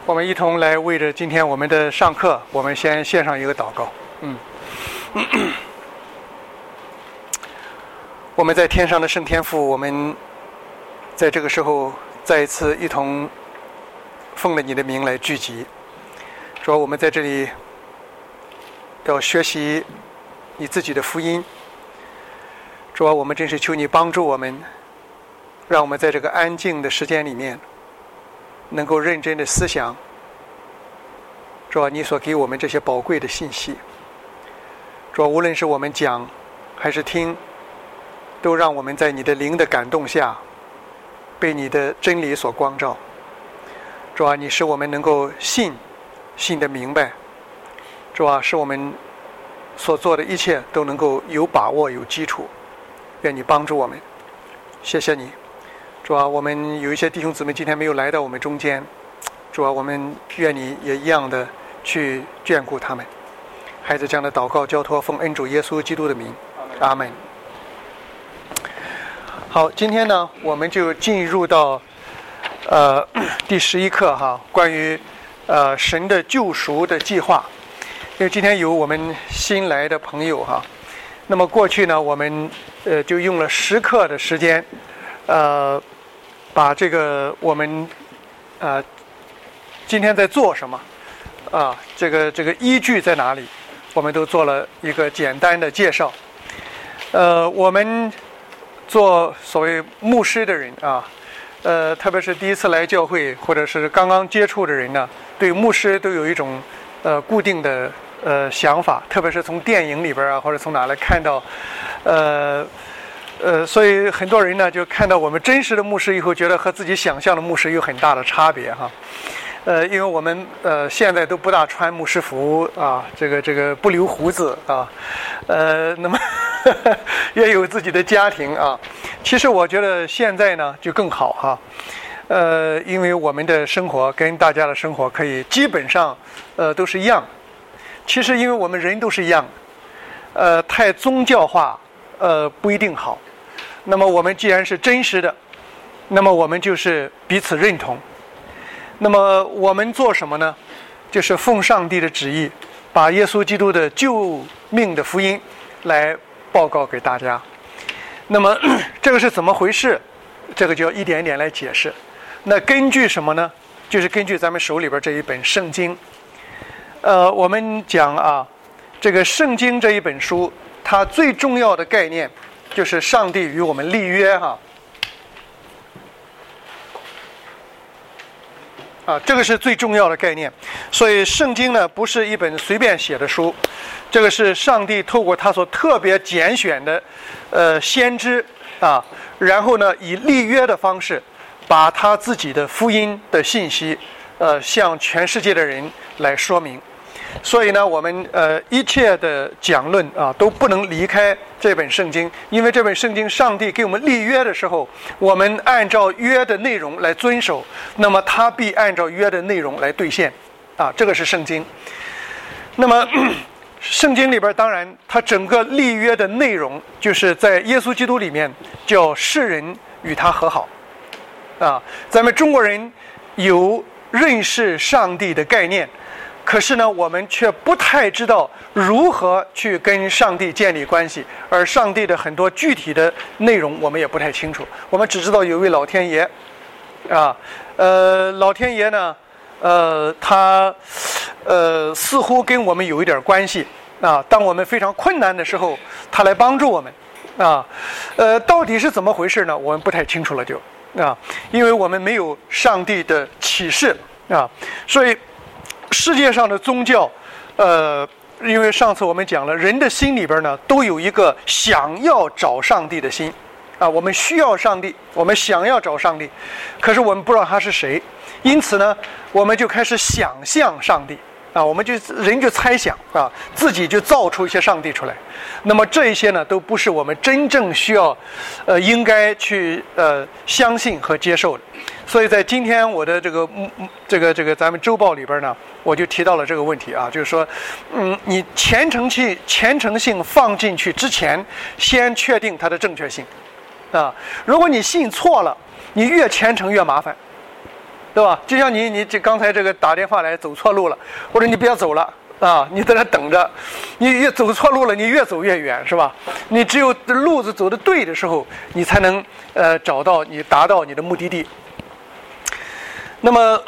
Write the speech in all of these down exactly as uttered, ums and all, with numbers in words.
我们一同来为着今天我们的上课，我们先献上一个祷告。嗯，我们在天上的圣天父，我们在这个时候再一次一同奉了你的名来聚集，说我们在这里要学习你自己的福音。主啊，我们真是求你帮助我们，让我们在这个安静的时间里面能够认真的思想，主啊，你所给我们这些宝贵的信息。主啊，无论是我们讲还是听，都让我们在你的灵的感动下，被你的真理所光照。主啊，你使我们能够信，信得明白。主啊，使我们所做的一切都能够有把握、有基础。愿你帮助我们，谢谢你。主啊，我们有一些弟兄姊妹今天没有来到我们中间，主啊，我们愿你也一样的去眷顾他们。孩子这样的祷告交托奉恩主耶稣基督的名，阿们。好，今天呢，我们就进入到呃第十一课哈，关于呃神的救赎的计划。因为今天有我们新来的朋友哈，那么过去呢，我们呃就用了十课的时间，呃。把这个我们呃今天在做什么啊，这个这个依据在哪里，我们都做了一个简单的介绍。呃，我们做所谓牧师的人啊，呃，特别是第一次来教会或者是刚刚接触的人呢，对牧师都有一种呃固定的呃想法，特别是从电影里边啊，或者从哪来看到，呃。呃，所以很多人呢就看到我们真实的牧师以后，觉得和自己想象的牧师有很大的差别哈。呃，因为我们呃现在都不大穿牧师服啊，这个这个不留胡子啊，呃，那么呵呵也有自己的家庭啊。其实我觉得现在呢就更好哈，呃，因为我们的生活跟大家的生活可以基本上呃都是一样。其实因为我们人都是一样的，呃，太宗教化呃不一定好。那么我们既然是真实的，那么我们就是彼此认同。那么我们做什么呢？就是奉上帝的旨意，把耶稣基督的救命的福音来报告给大家。那么这个是怎么回事？这个就要一点一点来解释。那根据什么呢？就是根据咱们手里边这一本圣经。呃，我们讲啊，这个圣经这一本书，它最重要的概念就是上帝与我们立约哈，啊，这个是最重要的概念。所以圣经呢不是一本随便写的书，这个是上帝透过他所特别拣选的呃先知啊，然后呢以立约的方式，把他自己的福音的信息呃向全世界的人来说明。所以呢，我们呃一切的讲论啊都不能离开这本圣经，因为这本圣经上帝给我们立约的时候，我们按照约的内容来遵守，那么他必按照约的内容来兑现啊，这个是圣经。那么圣经里边当然它整个立约的内容就是在耶稣基督里面叫世人与他和好啊，咱们中国人有认识上帝的概念，可是呢，我们却不太知道如何去跟上帝建立关系，而上帝的很多具体的内容我们也不太清楚。我们只知道有一位老天爷，啊，呃，老天爷呢，呃，他，呃，似乎跟我们有一点关系啊。当我们非常困难的时候，他来帮助我们，啊，呃，到底是怎么回事呢？我们不太清楚了就，啊，因为我们没有上帝的启示啊，所以。世界上的宗教，呃，因为上次我们讲了，人的心里边呢都有一个想要找上帝的心，啊，我们需要上帝，我们想要找上帝，可是我们不知道他是谁，因此呢，我们就开始想象上帝，啊，我们就人就猜想啊，自己就造出一些上帝出来。那么这一些呢，都不是我们真正需要，呃，应该去呃相信和接受的。所以在今天我的这个这个这个咱们周报里边呢，我就提到了这个问题啊，就是说，嗯，你虔诚性虔诚性放进去之前，先确定它的正确性，啊，如果你信错了，你越虔诚越麻烦， 对吧？就像你你这刚才这个打电话来走错路了，或者你别走了啊，你在那等着，你越走错路了，你越走越远，是吧？你只有路子走得对的时候，你才能呃找到你达到你的目的地。那么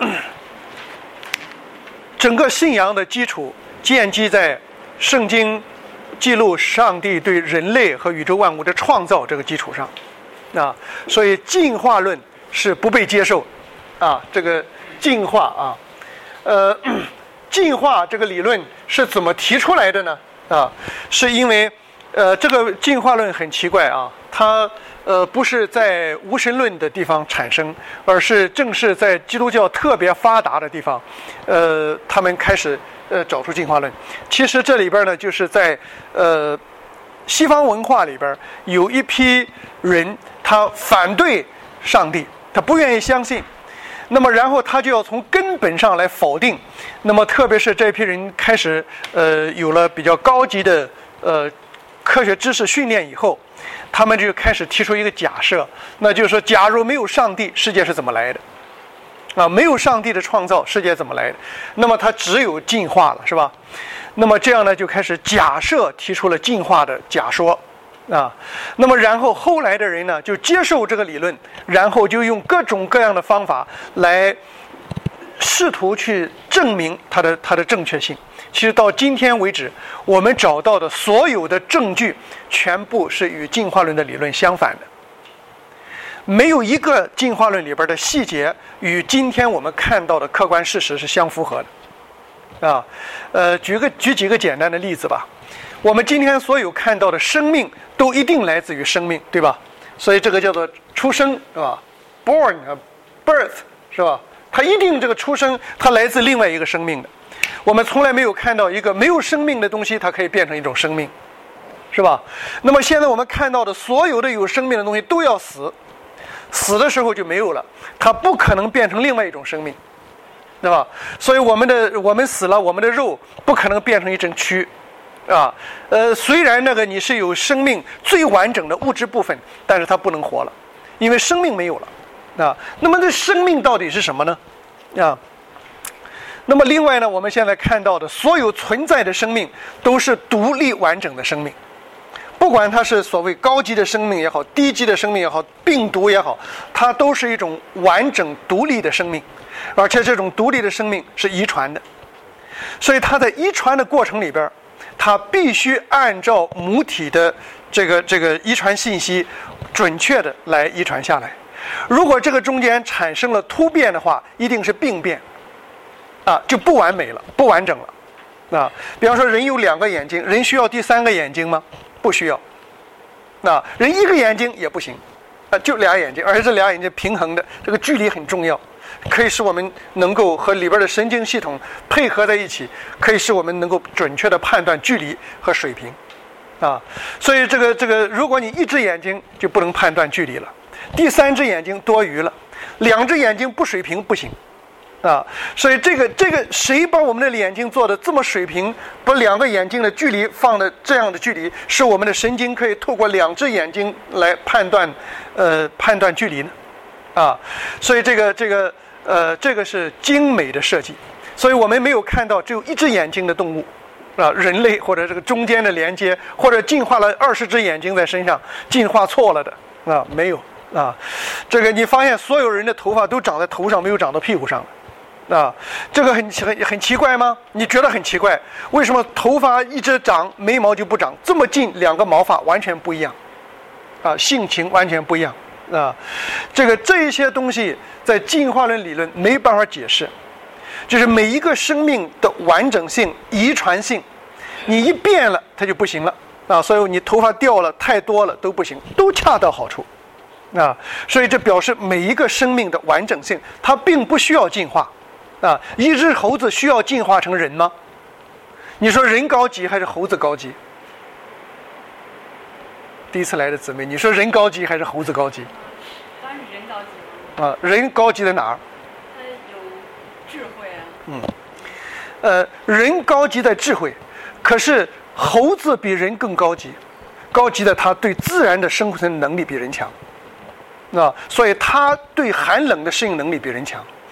整个信仰的基础建基在圣经记录上帝对人类和宇宙万物的创造这个基础上啊，所以进化论是不被接受啊。这个进化啊，呃，进化这个理论是怎么提出来的呢？啊，是因为呃，这个进化论很奇怪啊，它呃不是在无神论的地方产生，而是正是在基督教特别发达的地方，呃，他们开始呃找出进化论。其实这里边呢，就是在呃西方文化里边有一批人，他反对上帝，他不愿意相信。那么然后他就要从根本上来否定。那么特别是这批人开始呃有了比较高级的呃科学知识训练以后，他们就开始提出一个假设，那就是说，假如没有上帝，世界是怎么来的？啊，没有上帝的创造，世界怎么来的？那么它只有进化了，是吧？那么这样呢，就开始假设提出了进化的假说啊。那么然后后来的人呢，就接受这个理论，然后就用各种各样的方法来试图去证明它的它的正确性。其实到今天为止，我们找到的所有的证据全部是与进化论的理论相反的，没有一个进化论里边的细节与今天我们看到的客观事实是相符合的啊。呃，举个举几个简单的例子吧。我们今天所有看到的生命都一定来自于生命，对吧？所以这个叫做出生，是吧 ？born 啊 ，birth 是吧？它一定这个出生，它来自另外一个生命的。我们从来没有看到一个没有生命的东西，它可以变成一种生命，是吧？那么现在我们看到的所有的有生命的东西都要死，死的时候就没有了，它不可能变成另外一种生命，对吧？所以我们的我们死了，我们的肉不可能变成一整躯，啊，呃，虽然那个你是有生命最完整的物质部分，但是它不能活了，因为生命没有了，啊。那么这生命到底是什么呢？啊？那么另外呢，我们现在看到的所有存在的生命都是独立完整的生命，不管它是所谓高级的生命也好，低级的生命也好，病毒也好，它都是一种完整独立的生命，而且这种独立的生命是遗传的，所以它在遗传的过程里边，它必须按照母体的这个这个遗传信息准确的来遗传下来。如果这个中间产生了突变的话，一定是病变。啊，就不完美了，不完整了，啊，比方说人有两个眼睛，人需要第三个眼睛吗？不需要。啊，人一个眼睛也不行，啊，就俩眼睛，而且这俩眼睛平衡的，这个距离很重要，可以使我们能够和里边的神经系统配合在一起，可以使我们能够准确的判断距离和水平，啊，所以这个这个，如果你一只眼睛就不能判断距离了，第三只眼睛多余了，两只眼睛不水平不行。啊，所以这个这个谁把我们的眼睛做的这么水平，把两个眼睛的距离放的这样的距离，使我们的神经可以透过两只眼睛来判断，呃，判断距离呢？啊，所以这个这个呃，这个是精美的设计。所以我们没有看到只有一只眼睛的动物，啊，人类或者这个中间的连接，或者进化了二十只眼睛在身上，进化错了的啊，没有啊。这个你发现所有人的头发都长在头上，没有长到屁股上。啊，这个很很很奇怪吗？你觉得很奇怪？为什么头发一直长，眉毛就不长？这么近，两个毛发完全不一样，啊，性情完全不一样啊。这个这一些东西在进化论理论没办法解释，就是每一个生命的完整性、遗传性，你一变了它就不行了啊。所以你头发掉了太多了都不行，都恰到好处啊。所以这表示每一个生命的完整性，它并不需要进化。啊，一只猴子需要进化成人吗？你说人高级还是猴子高级？第一次来的姊妹，你说人高级还是猴子高级？ 当然是人高级。 啊，人高级在哪儿？ 他有智慧啊。 嗯，呃，人高级在智慧，可是猴子比人更高级，高级的它对自然的生存能力比人强，啊，所以它对寒冷的适应能力比人强。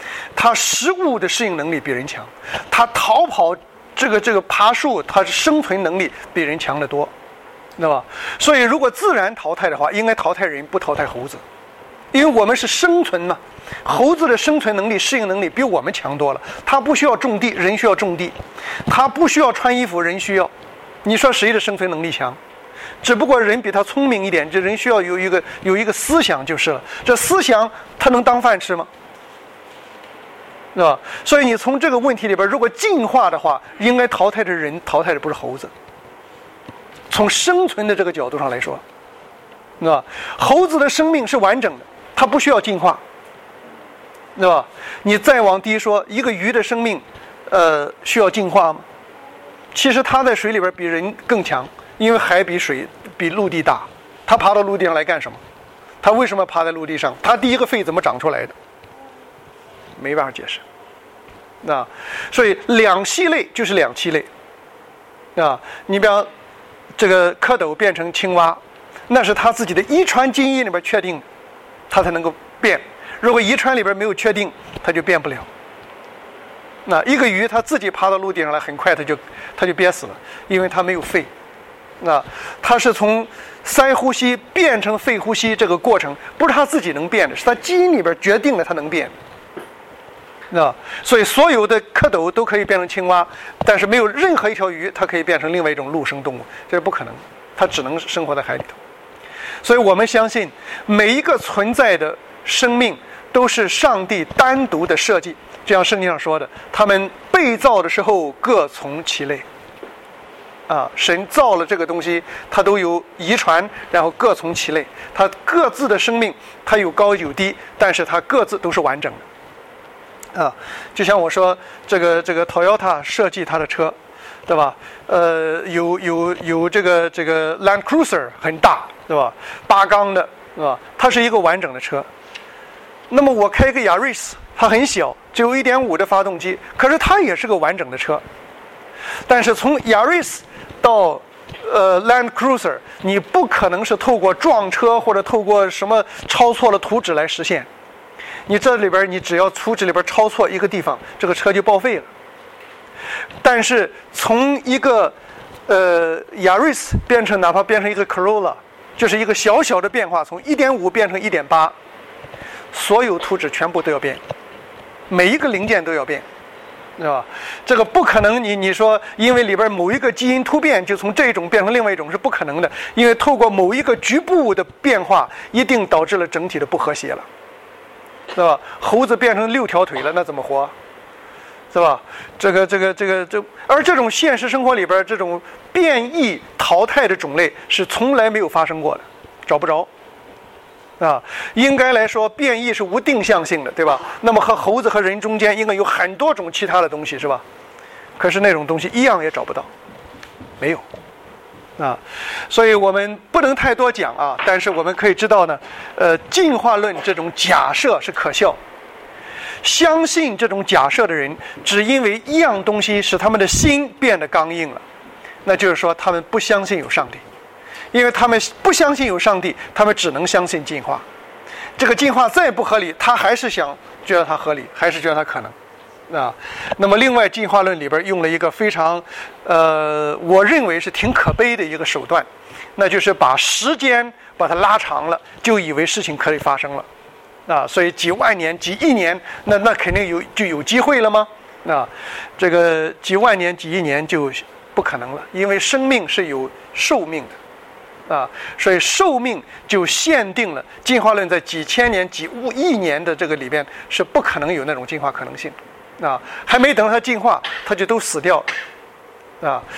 它食物的适应能力比人强，它逃跑这个这个爬树，它是生存能力比人强得多，知道吧？所以如果自然淘汰的话，应该淘汰人，不淘汰猴子，因为我们是生存嘛。猴子的生存能力、适应能力比我们强多了，它不需要种地，人需要种地；它不需要穿衣服，人需要。你说谁的生存能力强？只不过人比他聪明一点，这人需要有一个有一个思想就是了。这思想他能当饭吃吗？是吧？所以你从这个问题里边，如果进化的话，应该淘汰的人，淘汰的不是猴子。从生存的这个角度上来说，是吧？猴子的生命是完整的，它不需要进化，是吧？你再往低说，一个鱼的生命，呃，需要进化吗？其实它在水里边比人更强，因为海比水比陆地大，它爬到陆地上来干什么？它为什么爬在陆地上？它第一个肺怎么长出来的？没办法解释。啊，所以两栖类就是两栖类。啊，你比方这个蝌蚪变成青蛙，那是它自己的遗传基因里边确定，它才能够变。如果遗传里边没有确定，它就变不了。那一个鱼它自己爬到陆地上来，很快它就它就憋死了，因为它没有肺。那它是从鳃呼吸变成肺呼吸，这个过程不是它自己能变的，是它基因里边决定了它能变。那所以所有的蝌蚪都可以变成青蛙，但是没有任何一条鱼它可以变成另外一种陆生动物，这是不可能，它只能生活在海里头。所以我们相信每一个存在的生命都是上帝单独的设计，就像圣经上说的，他们被造的时候各从其类。啊，神造了这个东西，它都有遗传，然后各从其类，它各自的生命，它有高有低，但是它各自都是完整的。啊，就像我说，这个这个 Toyota 设计它的车，对吧？呃，有有有这个这个 Land Cruiser 很大，对吧？八缸的，对吧？它是一个完整的车。那么我开一个雅瑞斯，它很小，只有 一点五 的发动机，可是它也是个完整的车。但是从雅瑞斯到呃 Land Cruiser， 你不可能是透过撞车或者透过什么抄错了图纸来实现。你这里边你只要图纸里边抄错一个地方，这个车就报废了。但是从一个呃雅瑞斯变成哪怕变成一个 Corolla， 就是一个小小的变化，从 一点五 变成 一点八， 所有图纸全部都要变，每一个零件都要变，是吧？这个不可能你，你说因为里边某一个基因突变就从这种变成另外一种是不可能的，因为透过某一个局部的变化，一定导致了整体的不和谐了，是吧？猴子变成六条腿了，那怎么活？是吧？这个这个这个这，而这种现实生活里边这种变异淘汰的种类是从来没有发生过的，找不着。啊，应该来说变异是无定向性的，对吧？那么和猴子和人中间应该有很多种其他的东西，是吧？可是那种东西一样也找不到，没有。啊，所以我们不能太多讲啊，但是我们可以知道呢，呃，进化论这种假设是可笑。相信这种假设的人，只因为一样东西使他们的心变得刚硬了，那就是说他们不相信有上帝。因为他们不相信有上帝，他们只能相信进化。这个进化再不合理，他还是想觉得它合理，还是觉得它可能啊。那么另外进化论里边用了一个非常呃我认为是挺可悲的一个手段，那就是把时间把它拉长了，就以为事情可以发生了啊。所以几万年几亿年，那那肯定有就有机会了吗？啊，这个几万年几亿年就不可能了，因为生命是有寿命的啊，所以寿命就限定了进化论在几千年几亿年的这个里边是不可能有那种进化可能性啊，还没等它进化它就都死掉了啊。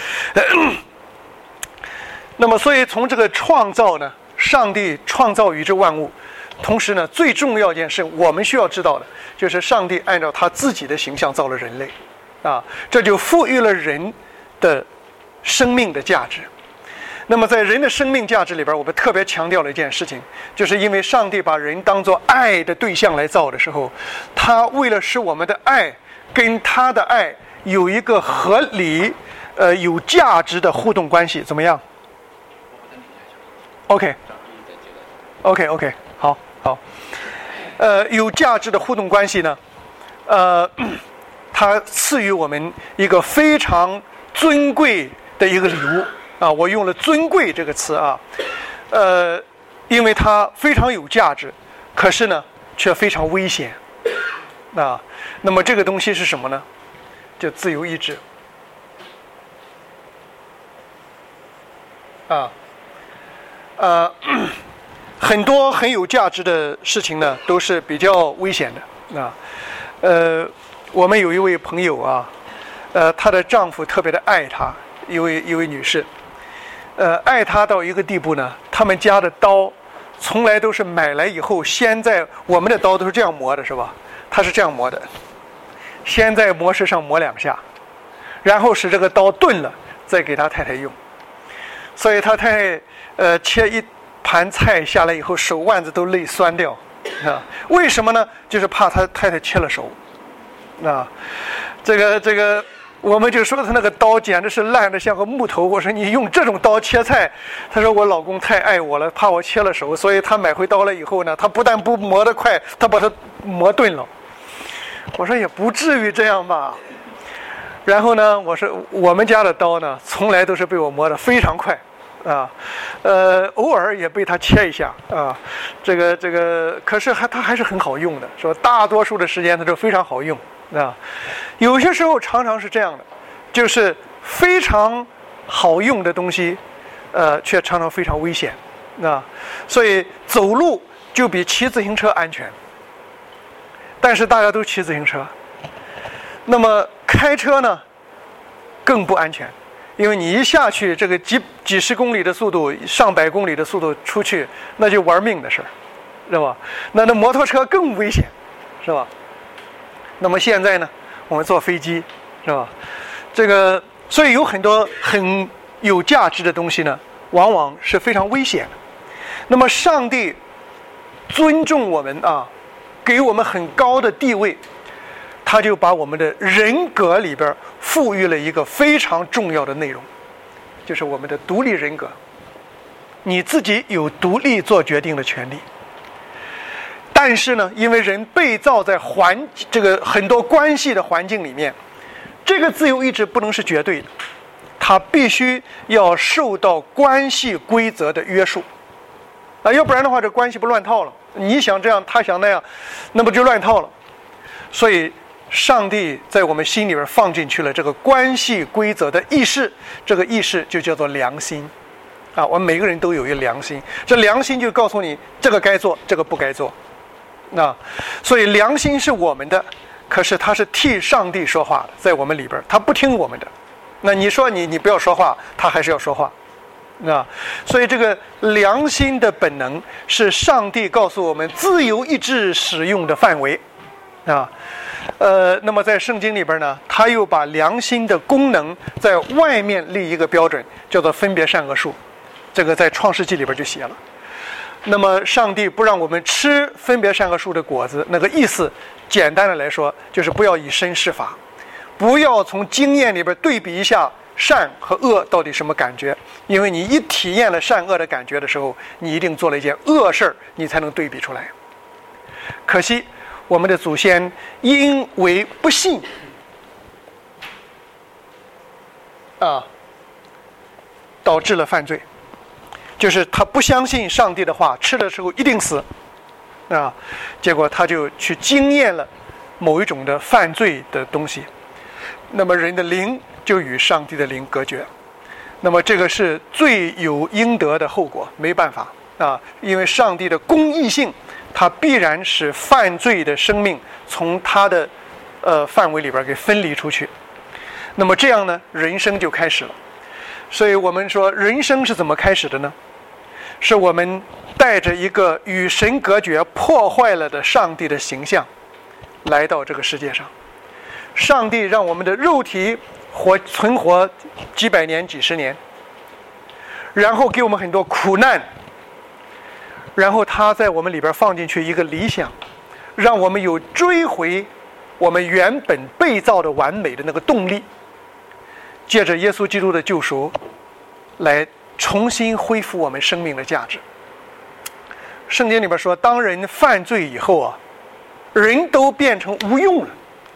那么所以从这个创造呢，上帝创造宇宙万物，同时呢最重要一件事我们需要知道的就是上帝按照他自己的形象造了人类啊，这就赋予了人的生命的价值。那么在人的生命价值里边，我们特别强调了一件事情，就是因为上帝把人当作爱的对象来造的时候，他为了使我们的爱跟他的爱有一个合理呃有价值的互动关系，怎么样 OK OK OK 好好呃有价值的互动关系呢， 呃，他赐予我们一个非常尊贵的一个礼物啊，我用了尊贵这个词啊，呃，因为它非常有价值，可是呢却非常危险啊。那么这个东西是什么呢？就自由意志啊，呃，很多很有价值的事情呢，都是比较危险的啊。呃，我们有一位朋友啊，呃，她的丈夫特别的爱她，一位一位女士，呃，爱她到一个地步呢，他们家的刀从来都是买来以后，先在我们的刀都是这样磨的，是吧？她是这样磨的，先在磨石上磨两下，然后使这个刀钝了，再给他太太用。所以他太太呃切一盘菜下来以后，手腕子都累酸掉啊。为什么呢？就是怕他太太切了手啊。这个这个，我们就说他那个刀简直是烂得像个木头。我说你用这种刀切菜，他说我老公太爱我了，怕我切了手，所以他买回刀了以后呢，他不但不磨得快，他把它磨钝了。我说也不至于这样吧。然后呢，我说我们家的刀呢，从来都是被我磨得非常快啊，呃，偶尔也被他切一下啊，这个这个，可是还它还是很好用的，是吧？大多数的时间它就非常好用啊。有些时候常常是这样的，就是非常好用的东西，呃，却常常非常危险啊。所以走路就比骑自行车安全。但是大家都骑自行车，那么开车呢更不安全，因为你一下去这个几几十公里的速度，上百公里的速度出去，那就玩命的事儿，是吧？那那摩托车更危险，是吧？那么现在呢，我们坐飞机，是吧？这个所以有很多很有价值的东西呢，往往是非常危险的。那么上帝尊重我们啊，给我们很高的地位，他就把我们的人格里边赋予了一个非常重要的内容，就是我们的独立人格。你自己有独立做决定的权利，但是呢，因为人被造在环这个很多关系的环境里面，这个自由意志不能是绝对的，它必须要受到关系规则的约束啊，要不然的话，这关系不乱套了。你想这样，他想那样，那不就乱套了？所以，上帝在我们心里边放进去了这个关系规则的意识，这个意识就叫做良心啊。我们每个人都有一个良心，这良心就告诉你这个该做，这个不该做。那所以良心是我们的，可是他是替上帝说话的，在我们里边，他不听我们的。那你说你你不要说话，他还是要说话。啊，所以这个良心的本能是上帝告诉我们自由意志使用的范围，啊，呃，那么在圣经里边呢，他又把良心的功能在外面立一个标准，叫做分别善恶树，这个在创世纪里边就写了。那么上帝不让我们吃分别善恶树的果子，那个意思简单的来说，就是不要以身试法，不要从经验里边对比一下善和恶到底什么感觉，因为你一体验了善恶的感觉的时候，你一定做了一件恶事儿，你才能对比出来。可惜我们的祖先因为不信啊，导致了犯罪，就是他不相信上帝的话，吃的时候一定死啊，结果他就去经验了某一种的犯罪的东西，那么人的灵就与上帝的灵隔绝，那么这个是罪有应得的后果，没办法啊，因为上帝的公义性，它必然使犯罪的生命从他的呃范围里边给分离出去，那么这样呢，人生就开始了。所以我们说人生是怎么开始的呢？是我们带着一个与神隔绝、破坏了的上帝的形象来到这个世界上。上帝让我们的肉体活存活几百年几十年，然后给我们很多苦难，然后他在我们里边放进去一个理想，让我们有追回我们原本被造的完美的那个动力，借着耶稣基督的救赎来重新恢复我们生命的价值。圣经里边说，当人犯罪以后啊，人都变成无用了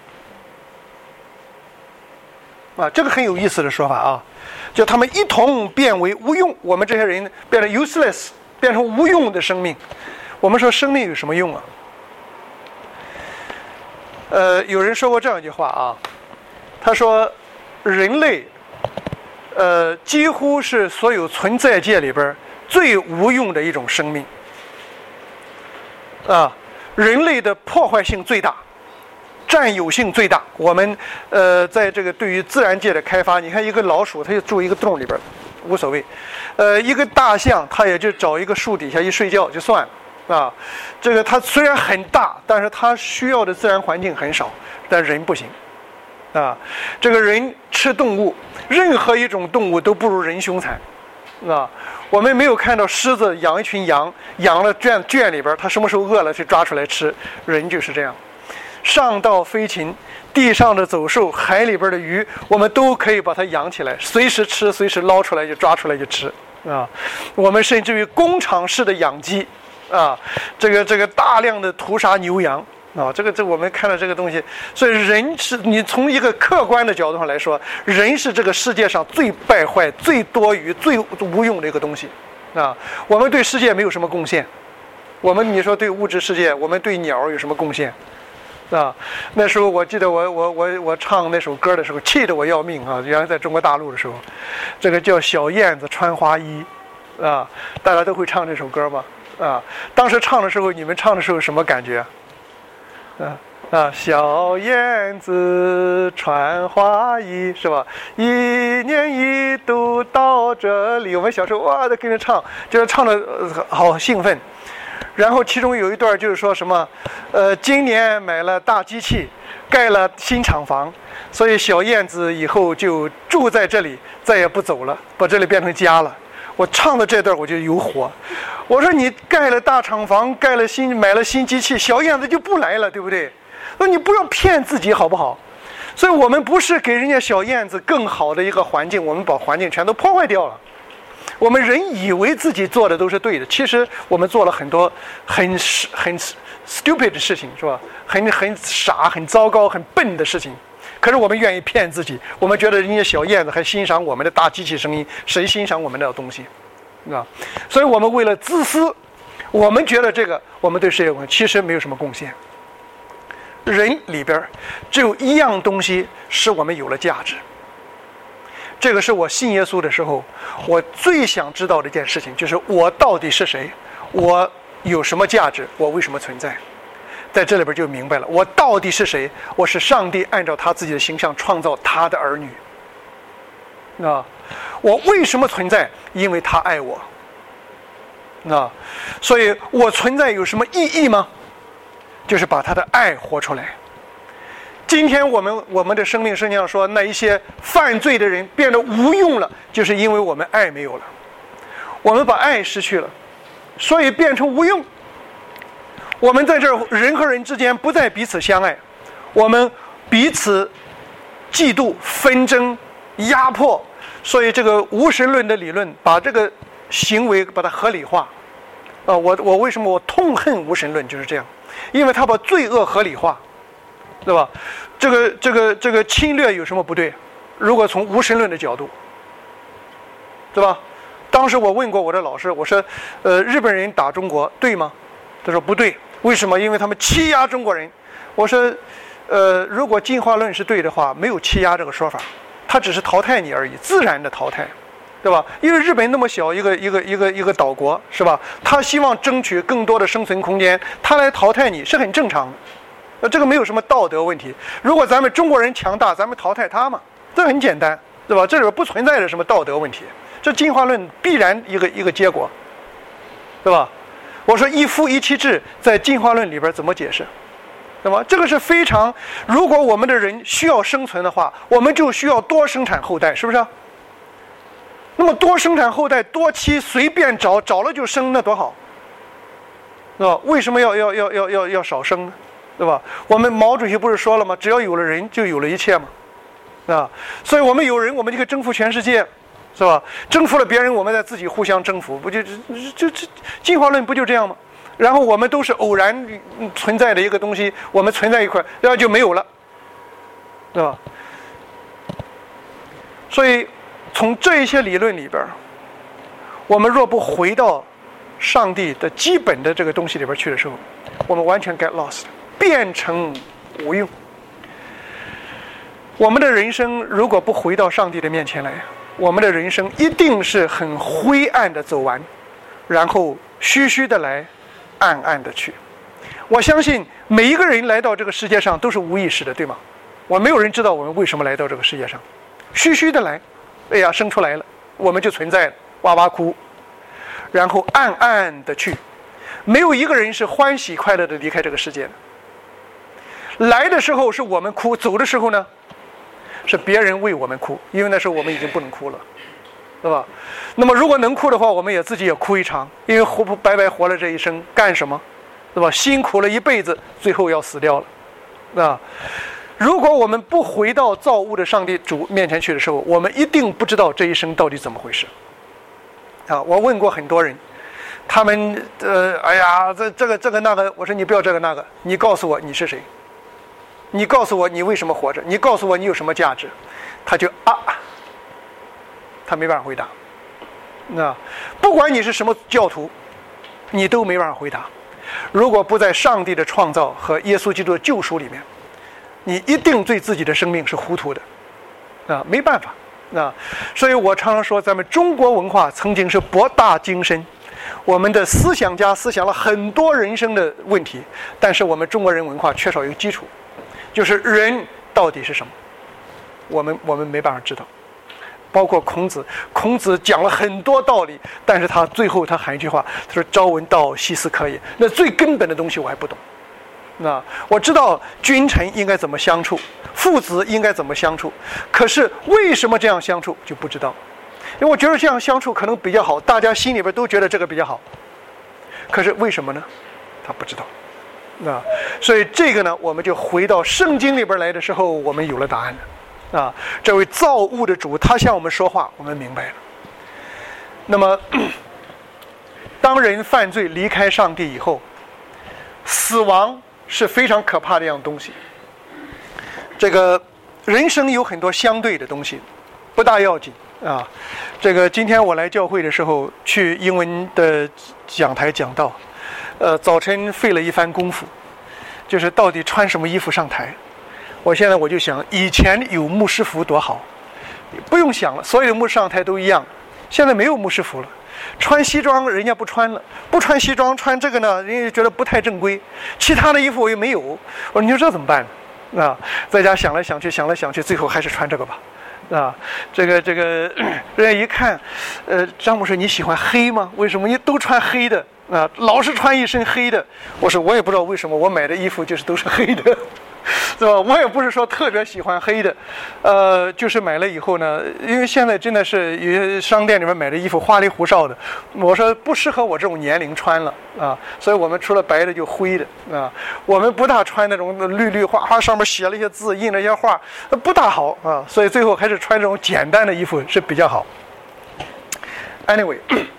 啊，这个很有意思的说法啊，就他们一同变为无用，我们这些人变得 useless， 变成无用的生命。我们说生命有什么用啊？呃，有人说过这样一句话啊，他说人类呃几乎是所有存在界里边最无用的一种生命啊，人类的破坏性最大，占有性最大。我们呃在这个对于自然界的开发，你看一个老鼠它就住一个洞里边无所谓，呃一个大象它也就找一个树底下一睡觉就算了啊，这个它虽然很大，但是它需要的自然环境很少，但人不行啊。这个人吃动物，任何一种动物都不如人凶残啊。我们没有看到狮子养一群羊，养了圈圈里边，它什么时候饿了就抓出来吃。人就是这样，上到飞禽，地上的走兽，海里边的鱼，我们都可以把它养起来，随时吃，随时捞出来就抓出来就吃啊。我们甚至于工厂式的养鸡。啊，这个这个大量的屠杀牛羊啊，这个这我们看到这个东西，所以人是你从一个客观的角度上来说，人是这个世界上最败坏、最多余、最无用的一个东西啊。我们对世界没有什么贡献，我们你说对物质世界，我们对鸟有什么贡献啊？那时候我记得我我我我唱那首歌的时候，气得我要命啊！原来在中国大陆的时候，这个叫小燕子穿花衣啊，大家都会唱这首歌吗？啊，当时唱的时候，你们唱的时候什么感觉？啊啊，小燕子穿花衣是吧？一年一度到这里，我们小时候哇的跟着唱，就是唱的、呃、好兴奋。然后其中有一段就是说什么，呃，今年买了大机器，盖了新厂房，所以小燕子以后就住在这里，再也不走了，把这里变成家了。我唱的这段我就有火，我说你盖了大厂房，盖了新买了新机器，小燕子就不来了，对不对？那你不要骗自己好不好？所以我们不是给人家小燕子更好的一个环境，我们把环境全都破坏掉了。我们人以为自己做的都是对的，其实我们做了很多很很 stupid 的事情，是吧？很很傻、很糟糕、很笨的事情。可是我们愿意骗自己，我们觉得人家小燕子还欣赏我们的大机器声音，谁欣赏我们的东西啊？所以我们为了自私，我们觉得这个我们对世界其实没有什么贡献。人里边只有一样东西使我们有了价值，这个是我信耶稣的时候我最想知道的一件事情，就是我到底是谁，我有什么价值，我为什么存在。在这里边就明白了，我到底是谁？我是上帝按照他自己的形象创造他的儿女。啊，我为什么存在？因为他爱我。啊，所以我存在有什么意义吗？就是把他的爱活出来。今天我们我们的生命圣经上说，那一些犯罪的人变得无用了，就是因为我们爱没有了，我们把爱失去了，所以变成无用。我们在这儿人和人之间不再彼此相爱，我们彼此嫉妒、纷争、压迫，所以这个无神论的理论把这个行为把它合理化。啊，我我为什么我痛恨无神论就是这样，因为他把罪恶合理化，对吧？这个这个这个侵略有什么不对？如果从无神论的角度，对吧？当时我问过我的老师，我说，呃，日本人打中国对吗？他说不对。为什么？因为他们欺压中国人。我说，呃，如果进化论是对的话，没有欺压这个说法，它只是淘汰你而已，自然的淘汰，对吧？因为日本那么小一个一个一个一个岛国，是吧？他希望争取更多的生存空间，他来淘汰你是很正常的，呃，这个没有什么道德问题。如果咱们中国人强大，咱们淘汰他嘛，这很简单，对吧？这里边不存在着什么道德问题，这进化论必然一个一个结果，对吧？我说一夫一妻制在进化论里边怎么解释？那么这个是非常，如果我们的人需要生存的话，我们就需要多生产后代，是不是？那么多生产后代，多妻随便找，找了就生，那多好，对吧？为什么要要要要要要少生呢？对吧？我们毛主席不是说了吗？只要有了人，就有了一切嘛，啊！所以我们有人，我们就可以征服全世界。是吧？征服了别人，我们再自己互相征服，不就就就进化论不就这样吗？然后我们都是偶然存在的一个东西，我们存在一块，然后就没有了，对吧？ 所以从这一些理论里边，我们若不回到上帝的基本的这个东西里边去的时候，我们完全 get lost， 变成无用。我们的人生如果不回到上帝的面前来，我们的人生一定是很灰暗的走完，然后虚虚的来，暗暗的去。我相信每一个人来到这个世界上都是无意识的，对吗？我没有人知道我们为什么来到这个世界上，虚虚的来，哎呀，生出来了，我们就存在了，哇哇哭，然后暗暗的去，没有一个人是欢喜快乐的离开这个世界的。来的时候是我们哭，走的时候呢，是别人为我们哭，因为那时候我们已经不能哭了，对吧？那么如果能哭的话，我们也自己也哭一场，因为活白白活了这一生干什么，对吧？辛苦了一辈子，最后要死掉了，啊！如果我们不回到造物的上帝主面前去的时候，我们一定不知道这一生到底怎么回事。啊，我问过很多人，他们呃，哎呀，这这个这个那个，我说你不要这个那个，你告诉我你是谁？你告诉我你为什么活着？你告诉我你有什么价值？他就啊，他没办法回答。那不管你是什么教徒，你都没办法回答。如果不在上帝的创造和耶稣基督的救赎里面，你一定对自己的生命是糊涂的，啊，没办法，啊，所以我常常说，咱们中国文化曾经是博大精深，我们的思想家思想了很多人生的问题，但是我们中国人文化缺少一个基础，就是人到底是什么，我们我们没办法知道。包括孔子，孔子讲了很多道理，但是他最后他喊一句话，他说朝闻道，夕死可矣。那最根本的东西我还不懂。那我知道君臣应该怎么相处，父子应该怎么相处，可是为什么这样相处就不知道。因为我觉得这样相处可能比较好，大家心里边都觉得这个比较好，可是为什么呢？他不知道。那所以这个呢，我们就回到圣经里边来的时候，我们有了答案了。啊，这位造物的主他向我们说话，我们明白了。那么当人犯罪离开上帝以后，死亡是非常可怕的一样东西。这个人生有很多相对的东西，不大要紧啊。这个今天我来教会的时候，去英文的讲台讲道，呃，早晨费了一番功夫，就是到底穿什么衣服上台。我现在我就想，以前有牧师服多好，不用想了，所有的牧师上台都一样。现在没有牧师服了，穿西装人家不穿了，不穿西装穿这个呢，人家觉得不太正规。其他的衣服我又没有，我说你说这怎么办呢？啊，在家想来想去，想来想去，最后还是穿这个吧。啊，这个这个，人家一看，呃，张牧师你喜欢黑吗？为什么你都穿黑的？啊，老是穿一身黑的。我说我也不知道为什么，我买的衣服就是都是黑的。是吧？我也不是说特别喜欢黑的，呃，就是买了以后呢，因为现在真的是有些商店里面买的衣服花里胡哨的，我说不适合我这种年龄穿了啊，所以我们除了白的就灰的啊，我们不大穿那种绿绿花花上面写了一些字，印了一些画，不大好啊，所以最后还是穿这种简单的衣服是比较好。Anyway。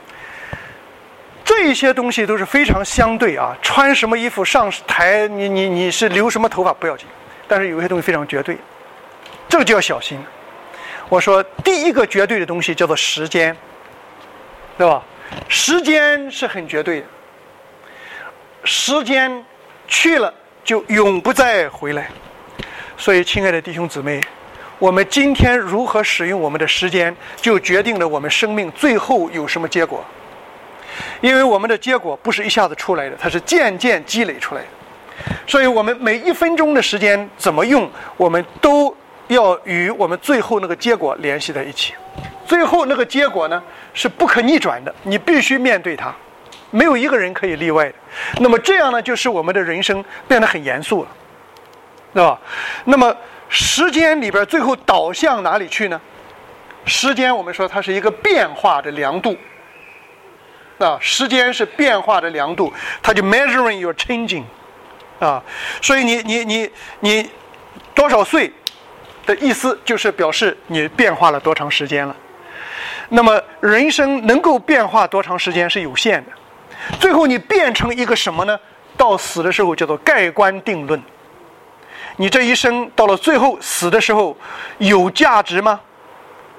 这些东西都是非常相对啊，穿什么衣服上台，你你你是留什么头发不要紧，但是有些东西非常绝对，这个就要小心。我说第一个绝对的东西叫做时间，对吧？时间是很绝对的，时间去了就永不再回来。所以亲爱的弟兄姊妹，我们今天如何使用我们的时间，就决定了我们生命最后有什么结果。因为我们的结果不是一下子出来的，它是渐渐积累出来的，所以我们每一分钟的时间怎么用，我们都要与我们最后那个结果联系在一起。最后那个结果呢是不可逆转的，你必须面对它，没有一个人可以例外的。那么这样呢，就是我们的人生变得很严肃了，对吧？那么时间里边最后导向哪里去呢？时间我们说它是一个变化的量度。啊，时间是变化的量度，它就 measuring your changing， 啊，所以你你你你多少岁的意思就是表示你变化了多长时间了。那么人生能够变化多长时间是有限的，最后你变成一个什么呢？到死的时候叫做盖棺定论。你这一生到了最后死的时候有价值吗？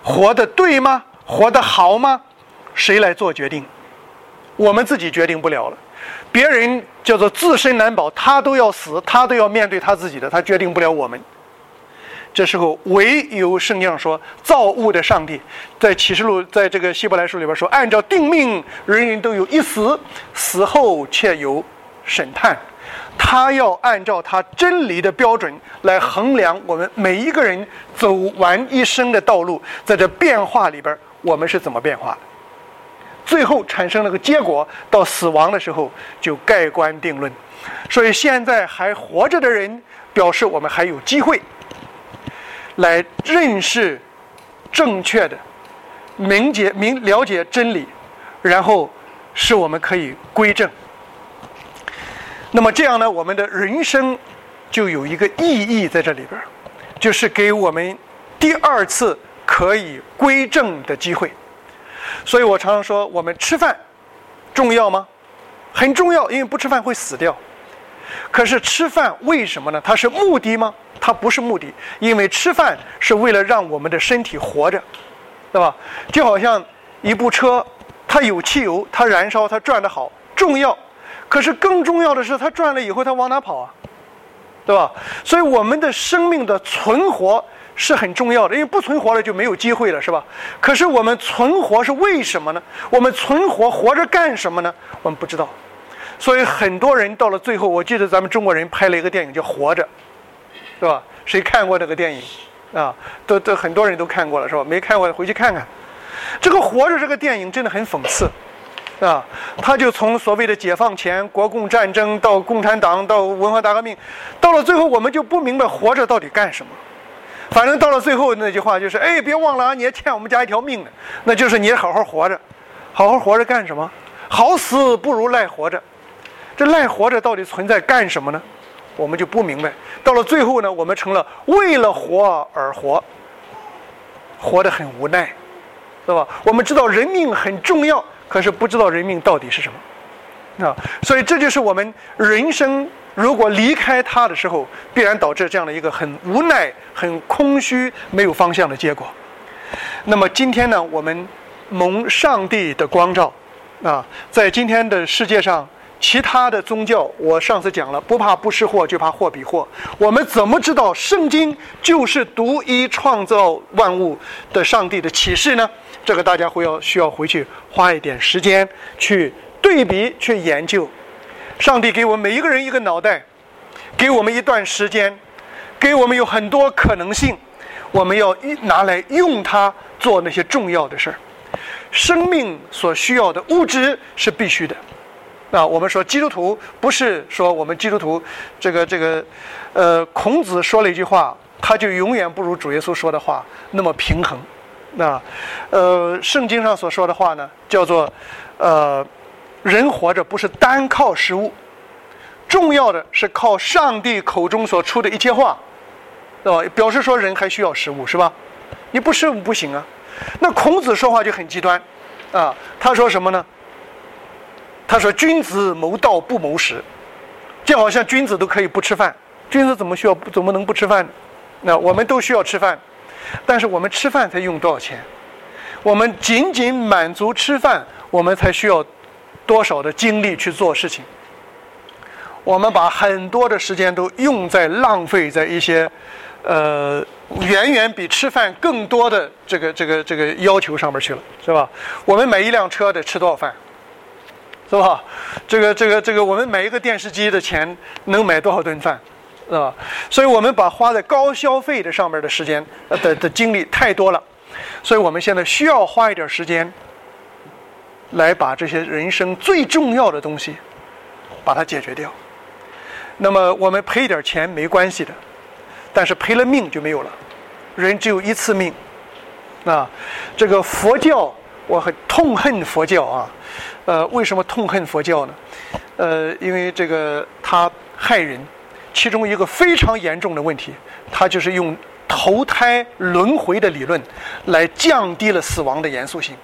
活得对吗？活得好吗？谁来做决定？我们自己决定不了了。别人叫做自身难保，他都要死，他都要面对他自己的，他决定不了我们。这时候唯有圣经上说，造物的上帝在启示录，在这个希伯来书里边说，按照定命，人人都有一死，死后却有审判。他要按照他真理的标准来衡量我们每一个人走完一生的道路，在这变化里边我们是怎么变化的，最后产生了个结果，到死亡的时候就盖棺定论。所以现在还活着的人，表示我们还有机会来认识正确的明解明了解真理，然后使我们可以归正。那么这样呢，我们的人生就有一个意义在这里边，就是给我们第二次可以归正的机会。所以我常常说，我们吃饭重要吗？很重要，因为不吃饭会死掉。可是吃饭为什么呢？它是目的吗？它不是目的，因为吃饭是为了让我们的身体活着，对吧？就好像一部车，它有汽油，它燃烧，它转得好，重要。可是更重要的是，它转了以后，它往哪跑啊？对吧？所以我们的生命的存活是很重要的，因为不存活了就没有机会了，是吧？可是我们存活是为什么呢？我们存活活着干什么呢？我们不知道。所以很多人到了最后，我记得咱们中国人拍了一个电影叫《活着》，对吧？谁看过那个电影啊？都都很多人都看过了，是吧？没看过的回去看看。这个《活着》这个电影真的很讽刺。啊，他就从所谓的解放前、国共战争到共产党到文化大革命，到了最后我们就不明白活着到底干什么。反正到了最后那句话就是，哎，别忘了啊，你也欠我们家一条命呢。那就是你好好活着，好好活着干什么？好死不如赖活着。这赖活着到底存在干什么呢？我们就不明白。到了最后呢，我们成了为了活而活，活得很无奈，对吧？我们知道人命很重要，可是不知道人命到底是什么啊！所以这就是我们人生如果离开它的时候，必然导致这样的一个很无奈、很空虚、没有方向的结果。那么今天呢，我们蒙上帝的光照啊，在今天的世界上，其他的宗教，我上次讲了，不怕不识货，就怕货比货。我们怎么知道圣经就是独一创造万物的上帝的启示呢？这个大家会要需要回去花一点时间去对比、去研究。上帝给我们每一个人一个脑袋，给我们一段时间，给我们有很多可能性，我们要拿来用它做那些重要的事儿。生命所需要的物质是必须的。啊，我们说基督徒不是说我们基督徒这个这个，呃，孔子说了一句话，他就永远不如主耶稣说的话那么平衡。那，呃，圣经上所说的话呢，叫做，呃，人活着不是单靠食物，重要的是靠上帝口中所出的一切话，对吧？表示说人还需要食物，是吧？你不食物不行啊。那孔子说话就很极端，啊，他说什么呢？他说君子谋道不谋食，就好像君子都可以不吃饭，君子怎么需要怎么能不吃饭呢？那我们都需要吃饭，但是我们吃饭才用多少钱？我们仅仅满足吃饭，我们才需要多少的精力去做事情？我们把很多的时间都用在浪费在一些呃远远比吃饭更多的这个这个这个要求上面去了，是吧？我们买一辆车得吃多少饭？是吧？这个这个这个，我们买一个电视机的钱能买多少顿饭，是吧？所以我们把花在高消费的上面的时间呃的的精力太多了，所以我们现在需要花一点时间，来把这些人生最重要的东西，把它解决掉。那么我们赔一点钱没关系的，但是赔了命就没有了。人只有一次命，啊，这个佛教我很痛恨佛教啊。呃，为什么痛恨佛教呢？呃，因为这个它害人，其中一个非常严重的问题，它就是用投胎轮回的理论来降低了死亡的严肃性。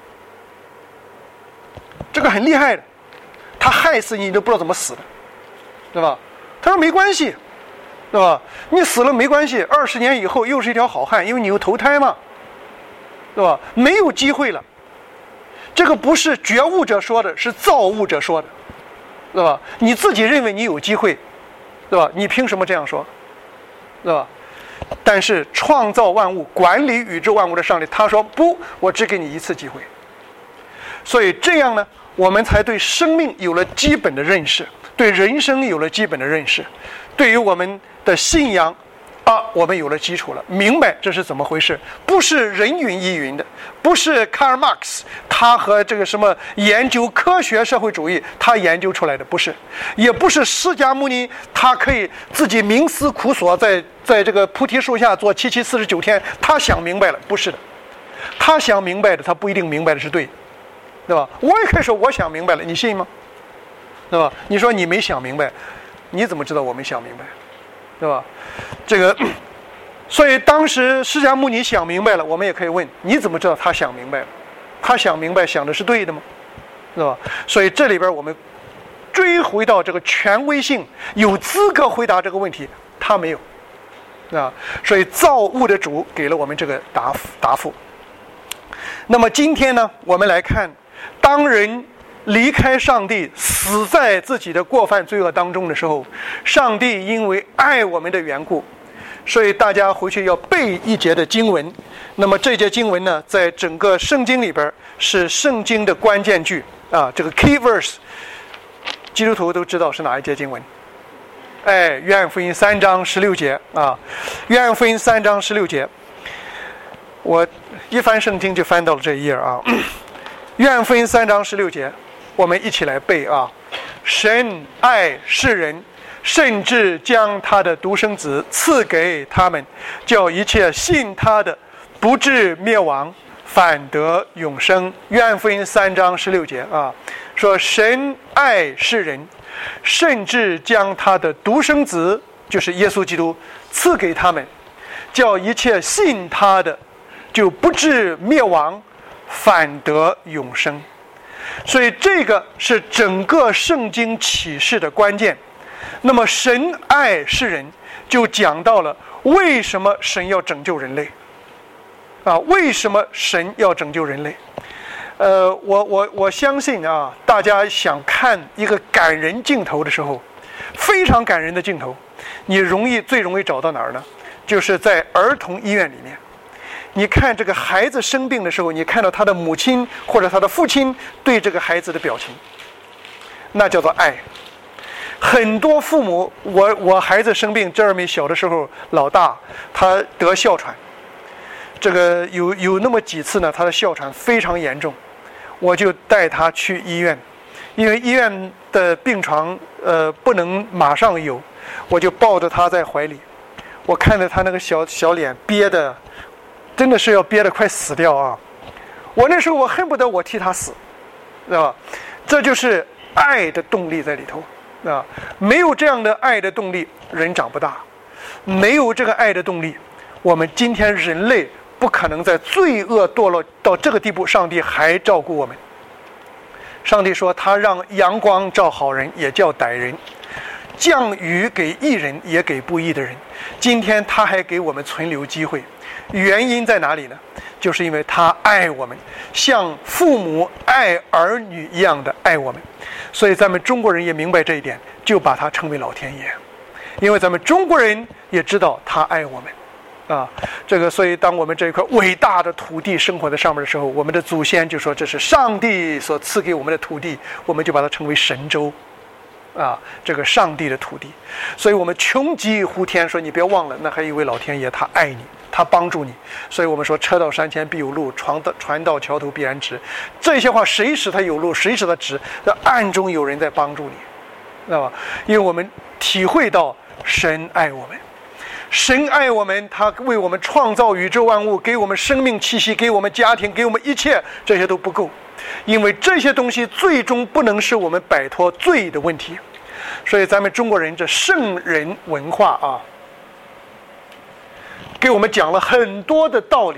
这个很厉害的，他害死你，你都不知道怎么死的，对吧？他说没关系，对吧？你死了没关系，二十年以后又是一条好汉，因为你有投胎嘛。 对吧？没有机会了。这个不是觉悟者说的，是造物者说的，对吧？你自己认为你有机会，对吧？你凭什么这样说，对吧？但是创造万物、管理宇宙万物的上帝，他说不，我只给你一次机会。所以这样呢，我们才对生命有了基本的认识，对人生有了基本的认识，对于我们的信仰啊，我们有了基础了，明白这是怎么回事，不是人云亦云的，不是卡尔马克思他和这个什么研究科学社会主义他研究出来的，不是，也不是释迦牟尼他可以自己冥思苦索，在在这个菩提树下做七七四十九天，他想明白了，不是的，他想明白的，他不一定明白的是对，对吧？我也可以说我想明白了，你信吗？对吧？你说你没想明白，你怎么知道我没想明白？对吧？这个，所以当时释迦牟尼想明白了，我们也可以问：你怎么知道他想明白了？他想明白想的是对的吗？对吧？所以这里边我们追回到这个权威性，有资格回答这个问题，他没有，啊，所以造物的主给了我们这个答复答复。那么今天呢，我们来看，当人离开上帝，死在自己的过犯罪恶当中的时候，上帝因为爱我们的缘故，所以大家回去要背一节的经文。那么这节经文呢，在整个圣经里边是圣经的关键句啊，这个 key verse， 基督徒都知道是哪一节经文。哎，约翰福音三章十六节啊，约翰福音三章十六节，我一翻圣经就翻到了这一页啊。约翰福音三章十六节，我们一起来背啊！神爱世人，甚至将他的独生子赐给他们，叫一切信他的不至灭亡，反得永生。约翰福音三章十六节啊，说神爱世人，甚至将他的独生子，就是耶稣基督，赐给他们，叫一切信他的就不至灭亡，反得永生。所以这个是整个圣经启示的关键。那么神爱世人，就讲到了为什么神要拯救人类啊？为什么神要拯救人类？呃，我我我相信啊，大家想看一个感人镜头的时候，非常感人的镜头，你容易最容易找到哪儿呢？就是在儿童医院里面。你看这个孩子生病的时候，你看到他的母亲或者他的父亲对这个孩子的表情，那叫做爱。很多父母，我我孩子生病，这儿没小的时候，老大他得哮喘，这个有有那么几次呢，他的哮喘非常严重，我就带他去医院，因为医院的病床呃不能马上有，我就抱着他在怀里，我看着他那个小小脸憋的。真的是要憋得快死掉啊！我那时候我恨不得我替他死，知道吧？这就是爱的动力在里头啊！没有这样的爱的动力，人长不大；没有这个爱的动力，我们今天人类不可能在罪恶堕落到这个地步，上帝还照顾我们。上帝说，他让阳光照好人，也叫歹人；降雨给义人，也给不义的人。今天他还给我们存留机会。原因在哪里呢？就是因为他爱我们，像父母爱儿女一样的爱我们，所以咱们中国人也明白这一点，就把他称为老天爷，因为咱们中国人也知道他爱我们啊。这个，所以当我们这一块伟大的土地生活在上面的时候，我们的祖先就说这是上帝所赐给我们的土地，我们就把它称为神州啊，这个上帝的土地。所以我们穷极呼天说，你不要忘了，那还有一位老天爷，他爱你，他帮助你。所以我们说，车到山前必有路，船到船到桥头必然直。这些话谁使他有路，谁使他直？那暗中有人在帮助你，知道吧？因为我们体会到神爱我们，神爱我们，他为我们创造宇宙万物，给我们生命气息，给我们家庭，给我们一切，这些都不够，因为这些东西最终不能使我们摆脱罪的问题。所以咱们中国人这圣人文化啊，给我们讲了很多的道理，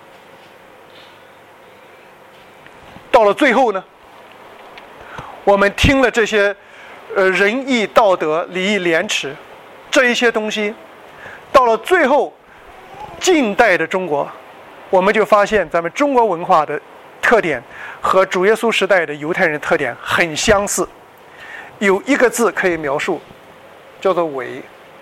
到了最后呢，我们听了这些呃仁义道德礼义廉耻这一些东西，到了最后近代的中国我们就发现咱们中国文化的特点和主耶稣时代的犹太人特点很相似，有一个字可以描述，叫做伪。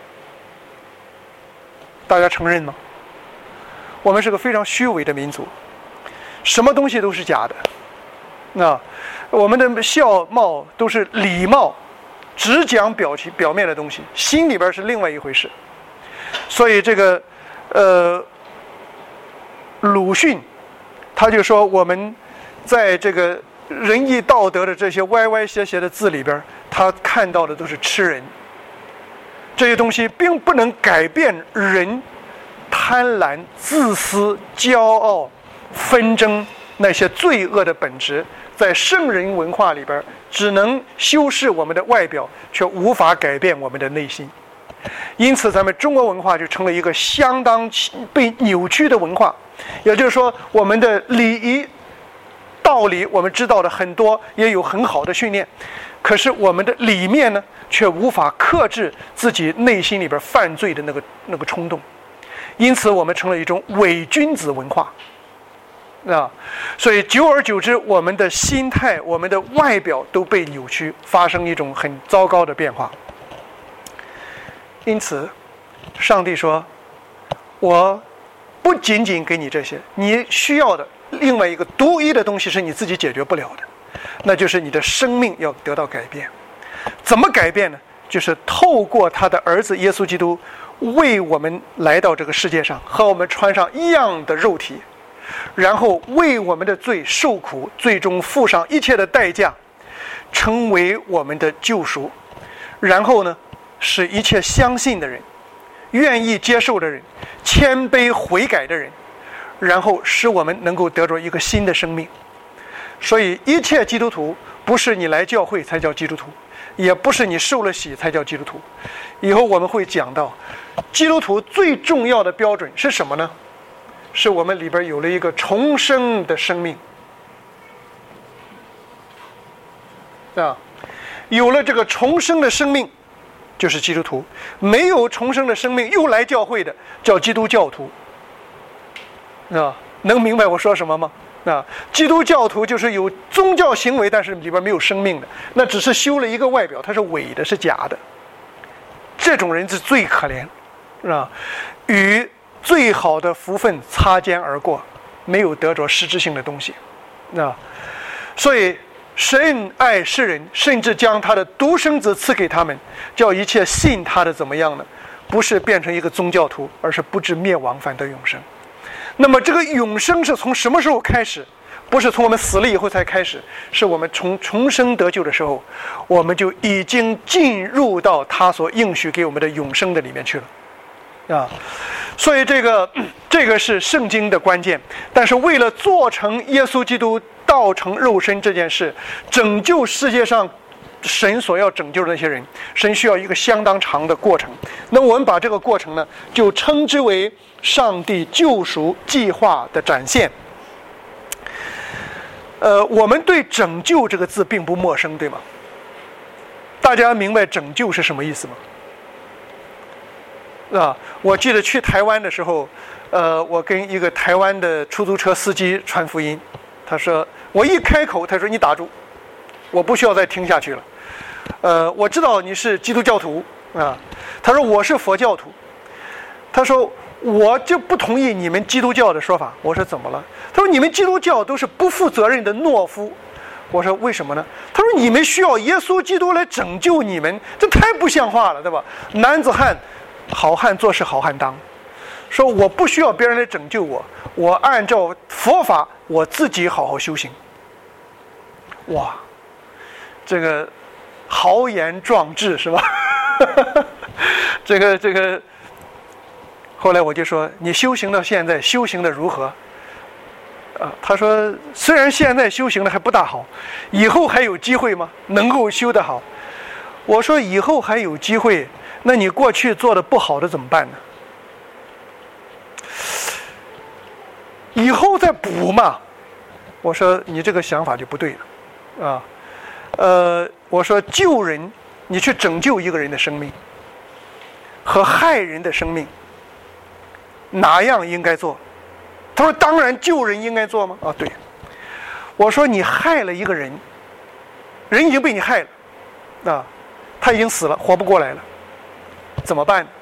大家承认吗？我们是个非常虚伪的民族，什么东西都是假的。那我们的笑貌都是礼貌，只讲表情表面的东西，心里边是另外一回事。所以这个呃鲁迅他就说，我们在这个仁义道德的这些歪歪斜斜的字里边，他看到的都是吃人。这些东西并不能改变人贪婪、自私、骄傲、纷争那些罪恶的本质，在圣人文化里边只能修饰我们的外表，却无法改变我们的内心。因此咱们中国文化就成了一个相当被扭曲的文化。也就是说，我们的礼仪道理我们知道的很多，也有很好的训练，可是我们的里面呢，却无法克制自己内心里边犯罪的那个那个冲动。因此我们成了一种伪君子文化啊，所以久而久之，我们的心态、我们的外表都被扭曲，发生一种很糟糕的变化。因此上帝说，我不仅仅给你这些，你需要的另外一个独一的东西是你自己解决不了的，那就是你的生命要得到改变。怎么改变呢？就是透过他的儿子耶稣基督为我们来到这个世界上，和我们穿上一样的肉体，然后为我们的罪受苦，最终付上一切的代价，成为我们的救赎。然后呢，使一切相信的人、愿意接受的人、谦卑悔改的人，然后使我们能够得着一个新的生命。所以一切基督徒不是你来教会才叫基督徒，也不是你受了洗才叫基督徒。以后我们会讲到，基督徒最重要的标准是什么呢？是我们里边有了一个重生的生命啊，有了这个重生的生命就是基督徒。没有重生的生命又来教会的叫基督教徒啊，能明白我说什么吗？啊，基督教徒就是有宗教行为，但是里边没有生命的，那只是修了一个外表，它是伪的，是假的。这种人是最可怜，是吧？与最好的福分擦肩而过，没有得着实质性的东西，啊，所以神爱世人，甚至将他的独生子赐给他们，叫一切信他的怎么样呢？不是变成一个宗教徒，而是不至灭亡，反得永生。那么这个永生是从什么时候开始？不是从我们死了以后才开始，是我们从重生得救的时候，我们就已经进入到他所应许给我们的永生的里面去了啊。所以这个这个是圣经的关键。但是为了做成耶稣基督道成肉身这件事，拯救世界上神所要拯救的那些人，神需要一个相当长的过程。那我们把这个过程呢，就称之为上帝救赎计划的展现。呃，我们对拯救这个字并不陌生，对吗？大家明白拯救是什么意思吗？啊，我记得去台湾的时候，呃，我跟一个台湾的出租车司机传福音，他说，我一开口，他说你打住，我不需要再听下去了。呃，我知道你是基督教徒啊，他说我是佛教徒，他说我就不同意你们基督教的说法。我说怎么了？他说你们基督教都是不负责任的懦夫。我说为什么呢？他说你们需要耶稣基督来拯救你们，这太不像话了，对吧？男子汉好汉做事好汉当，说我不需要别人来拯救我，我按照佛法我自己好好修行。哇，这个豪言壮志是吧？这个这个，后来我就说，你修行到现在修行的如何？啊，他说虽然现在修行的还不大好，以后还有机会吗？能够修得好？我说以后还有机会，那你过去做的不好的怎么办呢？以后再补嘛。我说你这个想法就不对了啊。呃，我说救人，你去拯救一个人的生命和害人的生命，哪样应该做？ 他说当然救人应该做吗？啊，对。我说你害了一个人，人已经被你害了啊，他已经死了，活不过来了，怎么办呢？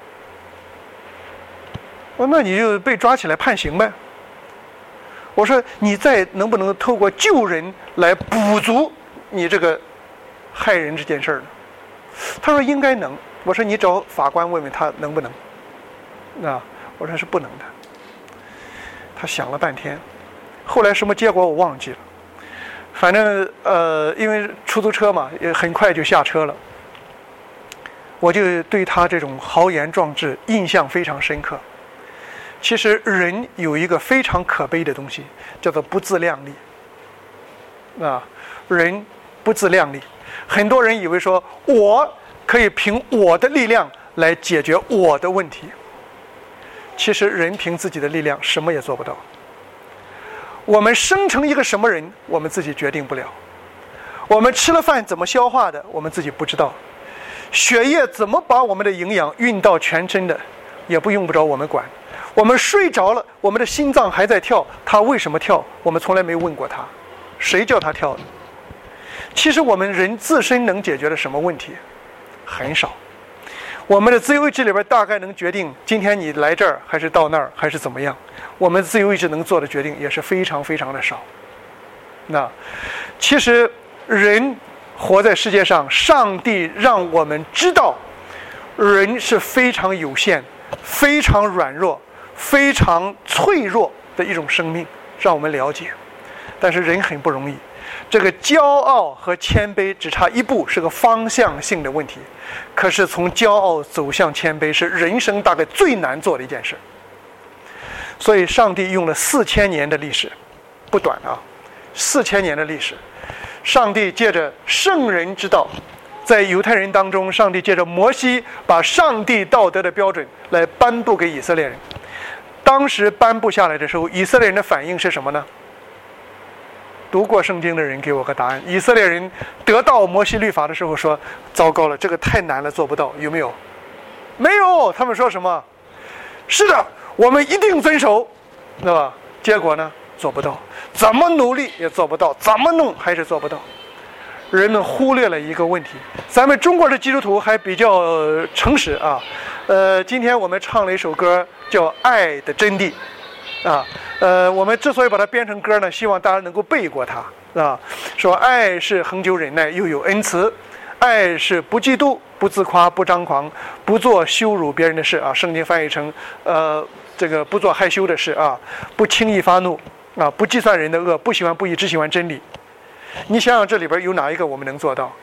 我说那你就被抓起来判刑呗。我说你再能不能透过救人来补足你这个害人这件事呢？他说应该能。我说你找法官问问他能不能。啊，我说是不能的。他想了半天，后来什么结果我忘记了。反正呃，因为出租车嘛，也很快就下车了。我就对他这种豪言壮志印象非常深刻。其实人有一个非常可悲的东西，叫做不自量力。啊，人不自量力，很多人以为说我可以凭我的力量来解决我的问题。其实人凭自己的力量什么也做不到。我们生成一个什么人，我们自己决定不了。我们吃了饭怎么消化的，我们自己不知道。血液怎么把我们的营养运到全身的，也不用不着我们管。我们睡着了，我们的心脏还在跳，它为什么跳？我们从来没问过它，谁叫它跳的？其实我们人自身能解决的什么问题？很少。我们的自由意志里边大概能决定今天你来这儿还是到那儿还是怎么样，我们自由意志能做的决定也是非常非常的少。那其实人活在世界上，上帝让我们知道人是非常有限、非常软弱、非常脆弱的一种生命，让我们了解。但是人很不容易，这个骄傲和谦卑只差一步，是个方向性的问题。可是从骄傲走向谦卑是人生大概最难做的一件事。所以上帝用了四千年的历史，不短啊，四千年的历史，上帝借着圣人之道，在犹太人当中，上帝借着摩西把上帝道德的标准来颁布给以色列人。当时颁布下来的时候，以色列人的反应是什么呢？读过圣经的人给我个答案。以色列人得到摩西律法的时候说，糟糕了，这个太难了，做不到。有没有？没有。他们说什么？是的，我们一定遵守，对吧？结果呢，做不到，怎么努力也做不到，怎么弄还是做不到。人们忽略了一个问题，咱们中国的基督徒还比较诚实啊。呃，今天我们唱了一首歌叫《爱的真谛》啊。呃，我们之所以把它编成歌呢，希望大家能够背过它啊。说爱是恒久忍耐，又有恩慈；爱是不嫉妒，不自夸，不张狂，不做羞辱别人的事啊。圣经翻译成呃这个不做害羞的事啊，不轻易发怒啊，不计算人的恶，不喜欢不义，只喜欢真理。你想想这里边有哪一个我们能做到？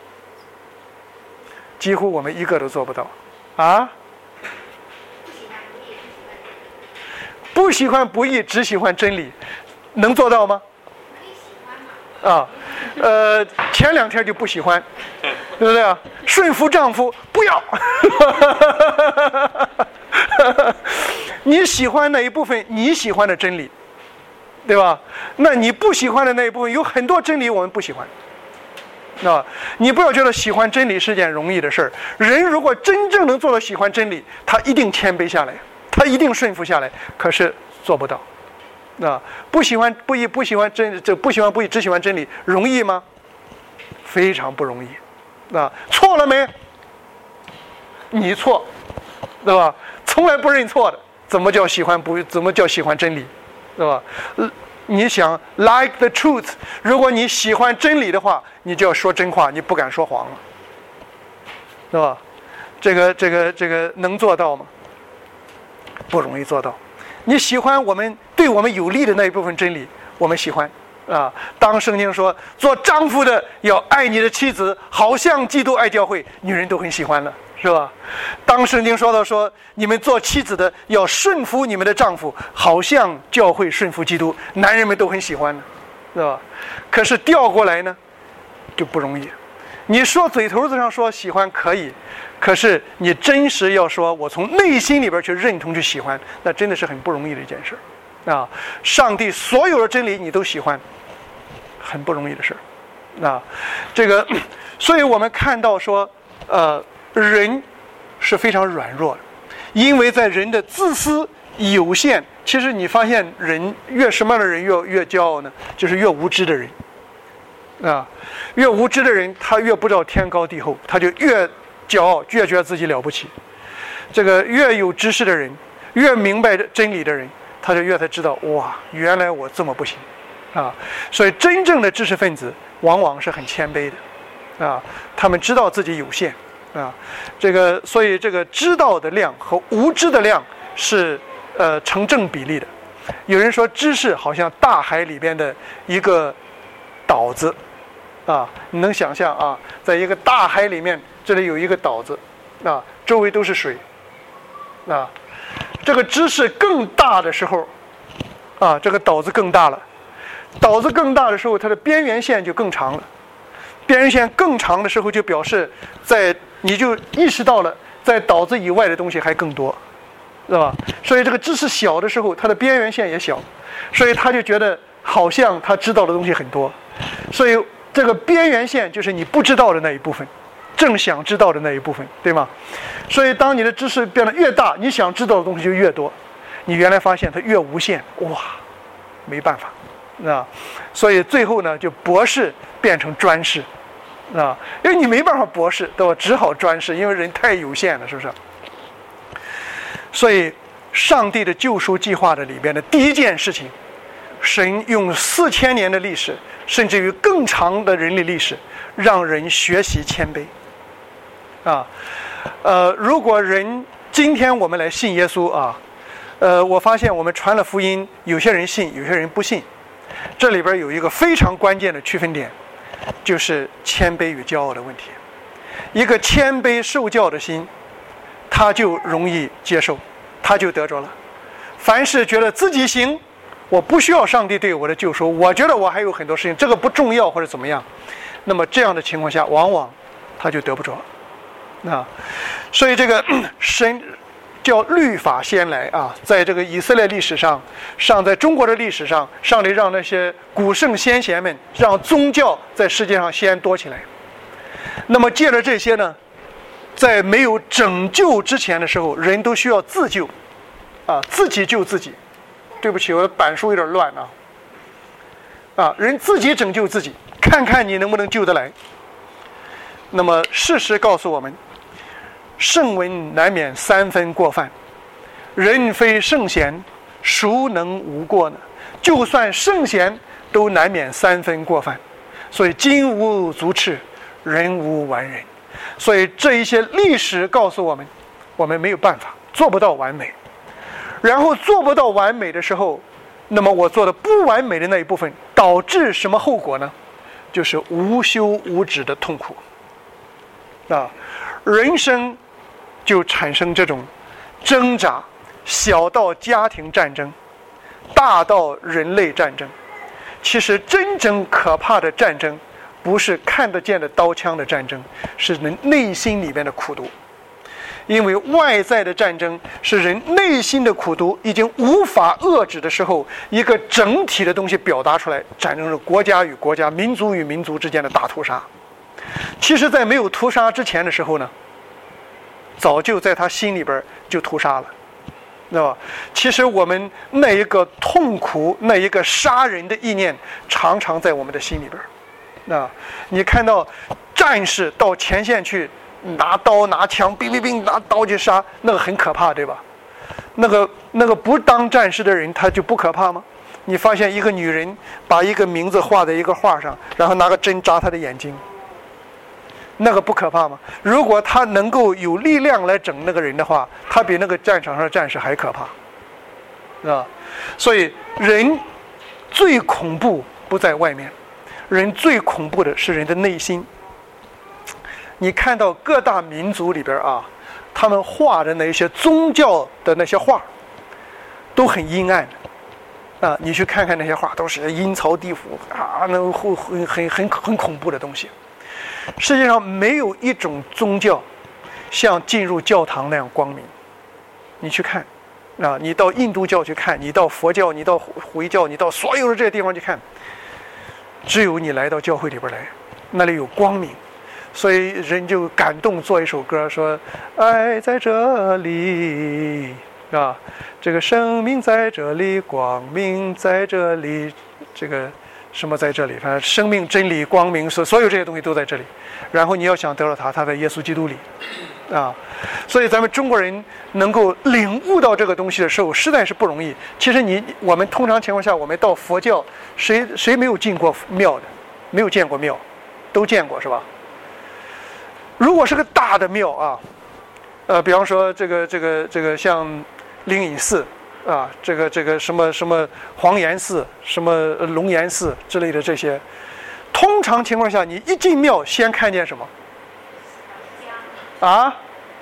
几乎我们一个都做不到啊。不喜欢不义，只喜欢真理，能做到吗？啊，呃，前两天就不喜欢，对不对啊？顺服丈夫不要，你喜欢哪一部分？你喜欢的真理，对吧？那你不喜欢的那一部分，有很多真理我们不喜欢。啊，你不要觉得喜欢真理是件容易的事儿。人如果真正能做到喜欢真理，他一定谦卑下来。他一定顺服下来，可是做不到。啊，不喜欢不义，不喜欢真，这不喜欢不义，只喜欢真理，容易吗？非常不容易。啊，错了没？你错，对吧？从来不认错的，怎么叫喜欢不？怎么叫喜欢真理？对吧？你想 like the truth， 如果你喜欢真理的话，你就要说真话，你不敢说谎了，对吧？这个这个这个能做到吗？不容易做到。你喜欢我们对我们有利的那一部分真理，我们喜欢啊。当圣经说做丈夫的要爱你的妻子，好像基督爱教会，女人都很喜欢了，是吧？当圣经说到说你们做妻子的要顺服你们的丈夫，好像教会顺服基督，男人们都很喜欢了，是吧？可是调过来呢，就不容易。你说嘴头子上说喜欢可以，可是你真实要说我从内心里边去认同去喜欢，那真的是很不容易的一件事啊。上帝所有的真理你都喜欢，很不容易的事啊。这个所以我们看到说呃人是非常软弱的，因为在人的自私有限，其实你发现人越什么样的人越越骄傲呢？就是越无知的人啊，越无知的人他越不知道天高地厚，他就越骄傲，越觉得自己了不起。这个越有知识的人，越明白真理的人，他就越才知道，哇，原来我这么不行啊！所以真正的知识分子往往是很谦卑的啊，他们知道自己有限啊，这个所以这个知道的量和无知的量是呃成正比例的。有人说知识好像大海里边的一个岛子啊，你能想象啊，在一个大海里面，这里有一个岛子啊，周围都是水啊。这个知识更大的时候啊，这个岛子更大了。岛子更大的时候，它的边缘线就更长了。边缘线更长的时候，就表示在你就意识到了，在岛子以外的东西还更多，是吧？所以这个知识小的时候，它的边缘线也小，所以他就觉得好像他知道的东西很多。所以这个边缘线就是你不知道的那一部分，正想知道的那一部分，对吗？所以当你的知识变得越大，你想知道的东西就越多。你原来发现它越无限，哇，没办法啊！所以最后呢，就博士变成专士啊，因为你没办法博士，对吧？只好专士，因为人太有限了，是不是？所以上帝的救赎计划的里边的第一件事情，神用四千年的历史，甚至于更长的人类历史，让人学习谦卑啊。呃，如果人今天我们来信耶稣啊，呃，我发现我们传了福音，有些人信，有些人不信。这里边有一个非常关键的区分点，就是谦卑与骄傲的问题。一个谦卑受教的心，他就容易接受，他就得着了。凡是觉得自己行，我不需要上帝对我的救赎，我觉得我还有很多事情，这个不重要或者怎么样，那么这样的情况下，往往他就得不着。啊，所以这个神叫律法先来啊，在这个以色列历史上，上在中国的历史上，上帝让那些古圣先贤们，让宗教在世界上先多起来。那么借着这些呢，在没有拯救之前的时候，人都需要自救啊，自己救自己。对不起，我的板书有点乱啊。啊，人自己拯救自己，看看你能不能救得来。那么事实告诉我们，圣文难免三分过犯，人非圣贤，孰能无过呢？就算圣贤，都难免三分过犯。所以金无足赤，人无完人。所以这一些历史告诉我们，我们没有办法，做不到完美。然后做不到完美的时候，那么我做的不完美的那一部分，导致什么后果呢？就是无休无止的痛苦。啊，人生就产生这种挣扎，小到家庭战争，大到人类战争。其实真正可怕的战争，不是看得见的刀枪的战争，是人内心里面的苦毒。因为外在的战争是人内心的苦毒已经无法遏制的时候，一个整体的东西表达出来，产生了国家与国家、民族与民族之间的大屠杀。其实在没有屠杀之前的时候呢，早就在他心里边就屠杀了，知道吧？其实我们那一个痛苦，那一个杀人的意念，常常在我们的心里边。啊，你看到战士到前线去拿刀拿枪，哔哔哔拿刀去杀，那个很可怕，对吧？那个那个不当战士的人，他就不可怕吗？你发现一个女人把一个名字画在一个画上，然后拿个针扎她的眼睛，那个不可怕吗？如果他能够有力量来整那个人的话，他比那个战场上的战士还可怕，是吧？所以人最恐怖不在外面，人最恐怖的是人的内心。你看到各大民族里边啊，他们画的那些宗教的那些画，都很阴暗的啊！你去看看那些画，都是阴曹地府啊，那很很很很很恐怖的东西。世界上没有一种宗教像进入教堂那样光明。你去看啊，你到印度教去看，你到佛教，你到回教，你到所有的这些地方去看，只有你来到教会里边来，那里有光明。所以人就感动做一首歌，说爱在这里啊，这个生命在这里，光明在这里，这个什么在这里，反正生命、真理、光明，所所有这些东西都在这里。然后你要想得到它，它在耶稣基督里，啊，所以咱们中国人能够领悟到这个东西的时候，实在是不容易。其实你我们通常情况下，我们到佛教，谁谁没有进过庙的？没有见过庙，都见过是吧？如果是个大的庙啊，呃，比方说这个这个这个像灵隐寺啊，这个这个什么什么黄岩寺、什么龙岩寺之类的这些。通常情况下，你一进庙，先看见什么？啊？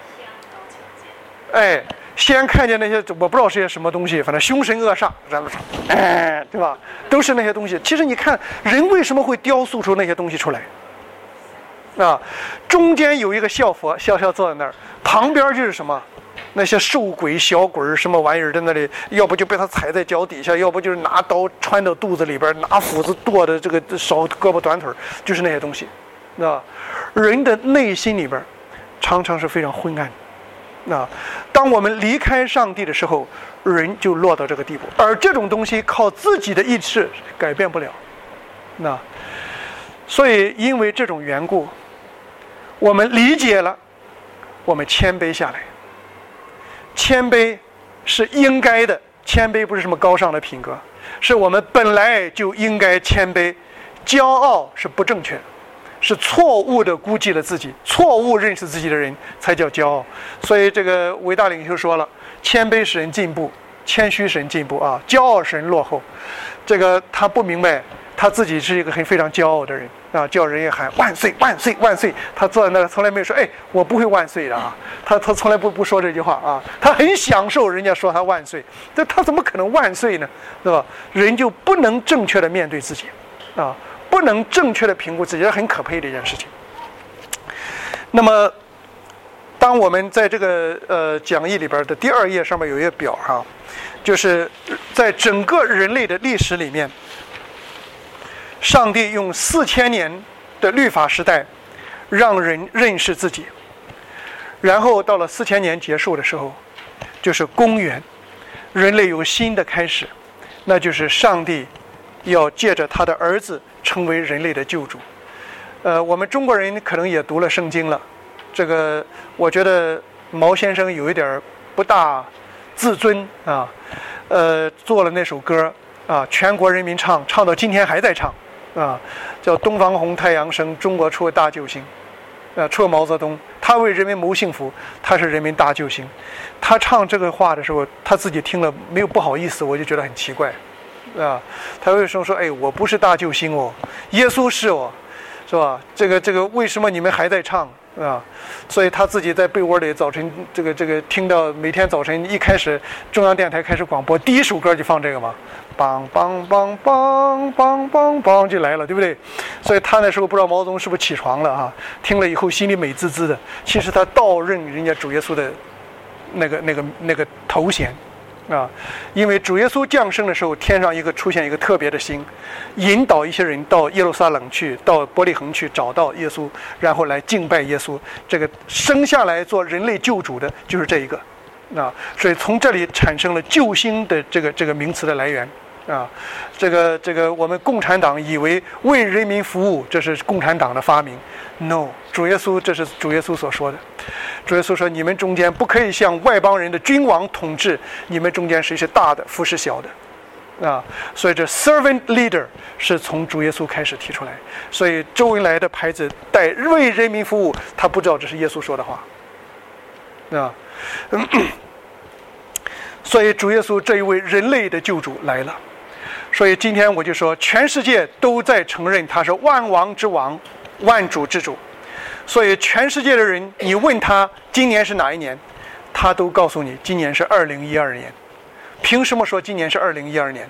哎，先看见那些我不知道是些什么东西，反正凶神恶煞，哎，对吧？都是那些东西。其实你看，人为什么会雕塑出那些东西出来？啊，中间有一个笑佛，笑笑坐在那儿，旁边就是什么？那些瘦鬼、小鬼什么玩意儿在那里，要不就被他踩在脚底下，要不就是拿刀穿到肚子里边，拿斧子剁的这个少胳膊短腿，就是那些东西，啊，人的内心里边常常是非常昏暗的。啊，当我们离开上帝的时候，人就落到这个地步，而这种东西靠自己的意志改变不了。那，所以因为这种缘故，我们理解了，我们谦卑下来。谦卑是应该的，谦卑不是什么高尚的品格，是我们本来就应该谦卑。骄傲是不正确的，是错误的估计了自己，错误认识自己的人才叫骄傲。所以这个伟大领袖说了，谦卑使人进步，谦虚使人进步啊，骄傲使人落后。这个他不明白，他自己是一个很非常骄傲的人啊，叫人也喊万岁万岁万岁，他坐在那从来没有说哎我不会万岁的啊，他他从来不不说这句话啊，他很享受人家说他万岁，这他怎么可能万岁呢？对吧？人就不能正确的面对自己啊，不能正确的评估自己，这很可悲的一件事情。那么当我们在这个呃讲义里边的第二页上面有一个表哈、啊，就是在整个人类的历史里面，上帝用四千年的律法时代让人认识自己，然后到了四千年结束的时候，就是公元，人类有新的开始，那就是上帝要借着他的儿子成为人类的救主。呃，我们中国人可能也读了圣经了，这个我觉得毛先生有一点不大自尊啊，呃，做了那首歌啊，全国人民唱，唱到今天还在唱啊，叫《东方红，太阳升，中国出大救星》。呃，除了毛泽东，他为人民谋幸福，他是人民大救星。他唱这个话的时候，他自己听了没有不好意思，我就觉得很奇怪，啊，他为什么说，哎，我不是大救星哦，耶稣是哦，是吧？这个这个，为什么你们还在唱啊？所以他自己在被窝里早晨这个这个听到每天早晨一开始中央电台开始广播，第一首歌就放这个嘛。梆梆梆梆梆梆梆就来了，对不对？所以他那时候不知道毛泽东是不是起床了啊？听了以后心里美滋滋的。其实他倒认人家主耶稣的那个那个那个头衔啊，因为主耶稣降生的时候，天上一个出现一个特别的星，引导一些人到耶路撒冷去，到伯利恒去找到耶稣，然后来敬拜耶稣。这个生下来做人类救主的就是这一个啊，所以从这里产生了救星的这个这个名词的来源。啊，这个这个，我们共产党以为为人民服务，这是共产党的发明。No， 主耶稣这是主耶稣所说的。主耶稣说：“你们中间不可以像外邦人的君王统治，你们中间谁是大的，服侍小的。”啊，所以这 servant leader 是从主耶稣开始提出来。所以周恩来的牌子带为人民服务，他不知道这是耶稣说的话。啊，嗯，所以主耶稣这一位人类的救主来了。所以今天我就说，全世界都在承认他是万王之王，万主之主。所以全世界的人，你问他今年是哪一年，他都告诉你今年是二零一二年。凭什么说今年是二零一二年？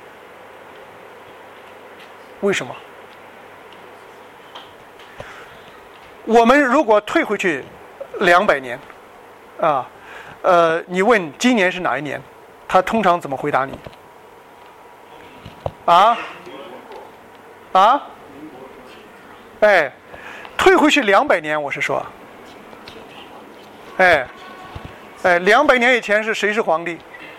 为什么？我们如果退回去两百年，啊，呃，你问今年是哪一年，他通常怎么回答你？啊啊，哎，退回去两百年，我是说，哎哎，两百年以前是谁是皇帝？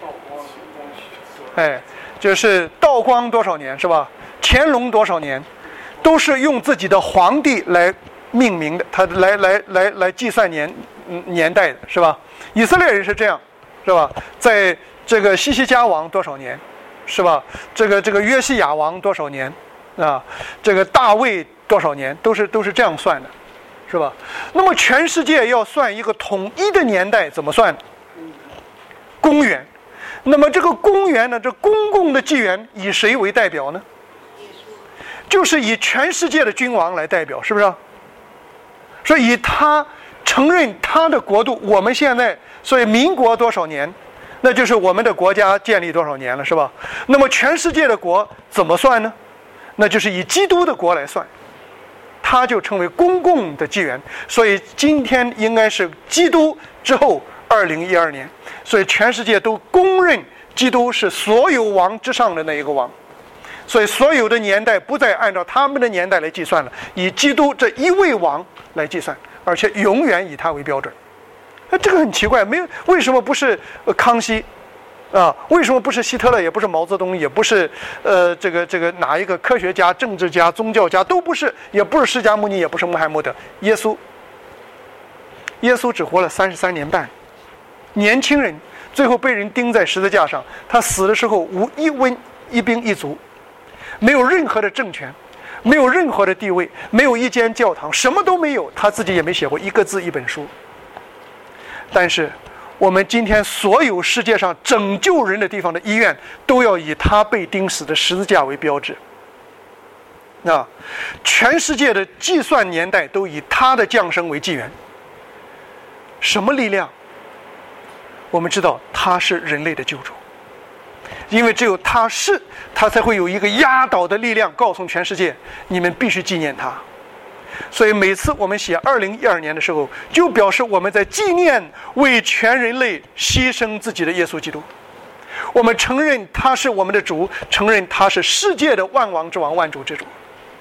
哎，就是道光多少年是吧？乾隆多少年，都是用自己的皇帝来命名的，他来来来来计算年年代的是吧？以色列人是这样，是吧？在这个西西家王多少年，是吧？这个这个约西亚王多少年啊？这个大卫多少年，都是都是这样算的，是吧？那么全世界要算一个统一的年代，怎么算？公元。那么这个公元呢，这公共的纪元以谁为代表呢？就是以全世界的君王来代表，是不是？所以以他承认他的国度，我们现在所以民国多少年，那就是我们的国家建立多少年了，是吧？那么全世界的国怎么算呢？那就是以基督的国来算，它就称为公共的纪元。所以今天应该是基督之后二零一二年，所以全世界都公认基督是所有王之上的那一个王。所以所有的年代不再按照他们的年代来计算了，以基督这一位王来计算，而且永远以他为标准。那这个很奇怪，没有为什么不是康熙啊？为什么不是希特勒？也不是毛泽东，也不是呃这个这个哪一个科学家、政治家、宗教家都不是，也不是释迦牟尼，也不是穆罕默德，耶稣。耶稣只活了三十三年半，年轻人，最后被人钉在十字架上，他死的时候无一瘟一兵一卒。没有任何的政权，没有任何的地位，没有一间教堂，什么都没有，他自己也没写过一个字一本书。但是我们今天所有世界上拯救人的地方的医院，都要以他被钉死的十字架为标志。啊，全世界的计算年代都以他的降生为纪元。什么力量？我们知道他是人类的救主。因为只有他是，他才会有一个压倒的力量，告诉全世界，你们必须纪念他。所以每次我们写二零一二年的时候，就表示我们在纪念为全人类牺牲自己的耶稣基督。我们承认他是我们的主，承认他是世界的万王之王、万主之主。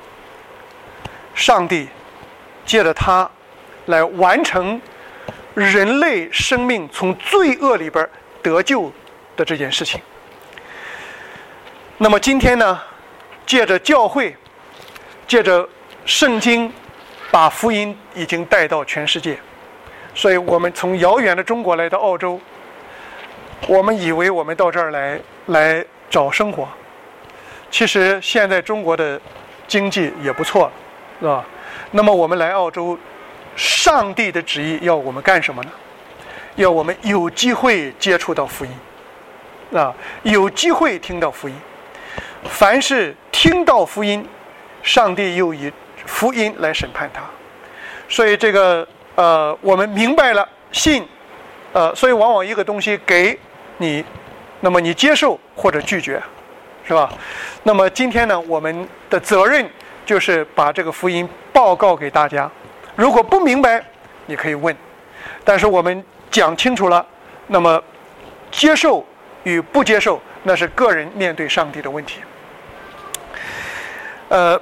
上帝借着他来完成人类生命从罪恶里边得救的这件事情。那么今天呢，借着教会，借着圣经，把福音已经带到全世界。所以我们从遥远的中国来到澳洲，我们以为我们到这儿来来找生活，其实现在中国的经济也不错，是吧？那么我们来澳洲，上帝的旨意要我们干什么呢？要我们有机会接触到福音，啊，有机会听到福音。凡是听到福音，上帝又以福音来审判他。所以这个呃，我们明白了信，呃，所以往往一个东西给你，那么你接受或者拒绝，是吧？那么今天呢，我们的责任就是把这个福音报告给大家。如果不明白，你可以问，但是我们讲清楚了，那么接受与不接受，那是个人面对上帝的问题。呃，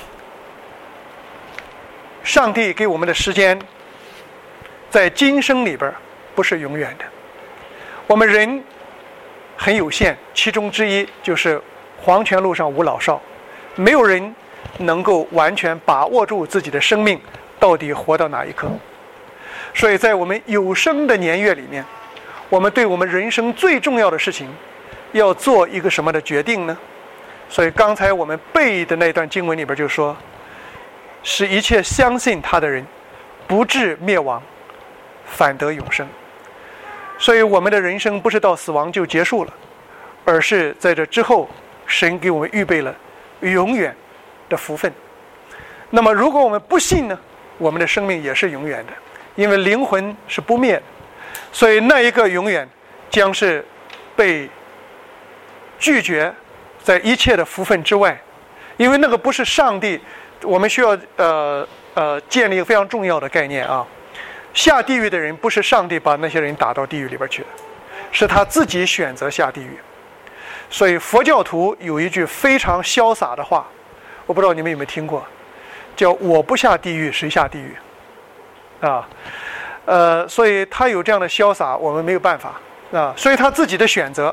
上帝给我们的时间，在今生里边不是永远的。我们人很有限，其中之一就是黄泉路上无老少，没有人能够完全把握住自己的生命到底活到哪一刻。所以在我们有生的年月里面，我们对我们人生最重要的事情要做一个什么的决定呢？所以刚才我们背的那段经文里边就说，使一切相信他的人不至灭亡，反得永生。所以我们的人生不是到死亡就结束了，而是在这之后神给我们预备了永远的福分。那么如果我们不信呢，我们的生命也是永远的，因为灵魂是不灭的。所以那一个永远将是被拒绝在一切的福分之外，因为那个不是上帝。我们需要呃呃建立一个非常重要的概念啊，下地狱的人不是上帝把那些人打到地狱里边去的，是他自己选择下地狱。所以佛教徒有一句非常潇洒的话，我不知道你们有没有听过，叫我不下地狱谁下地狱啊？呃，所以他有这样的潇洒，我们没有办法啊，所以他自己的选择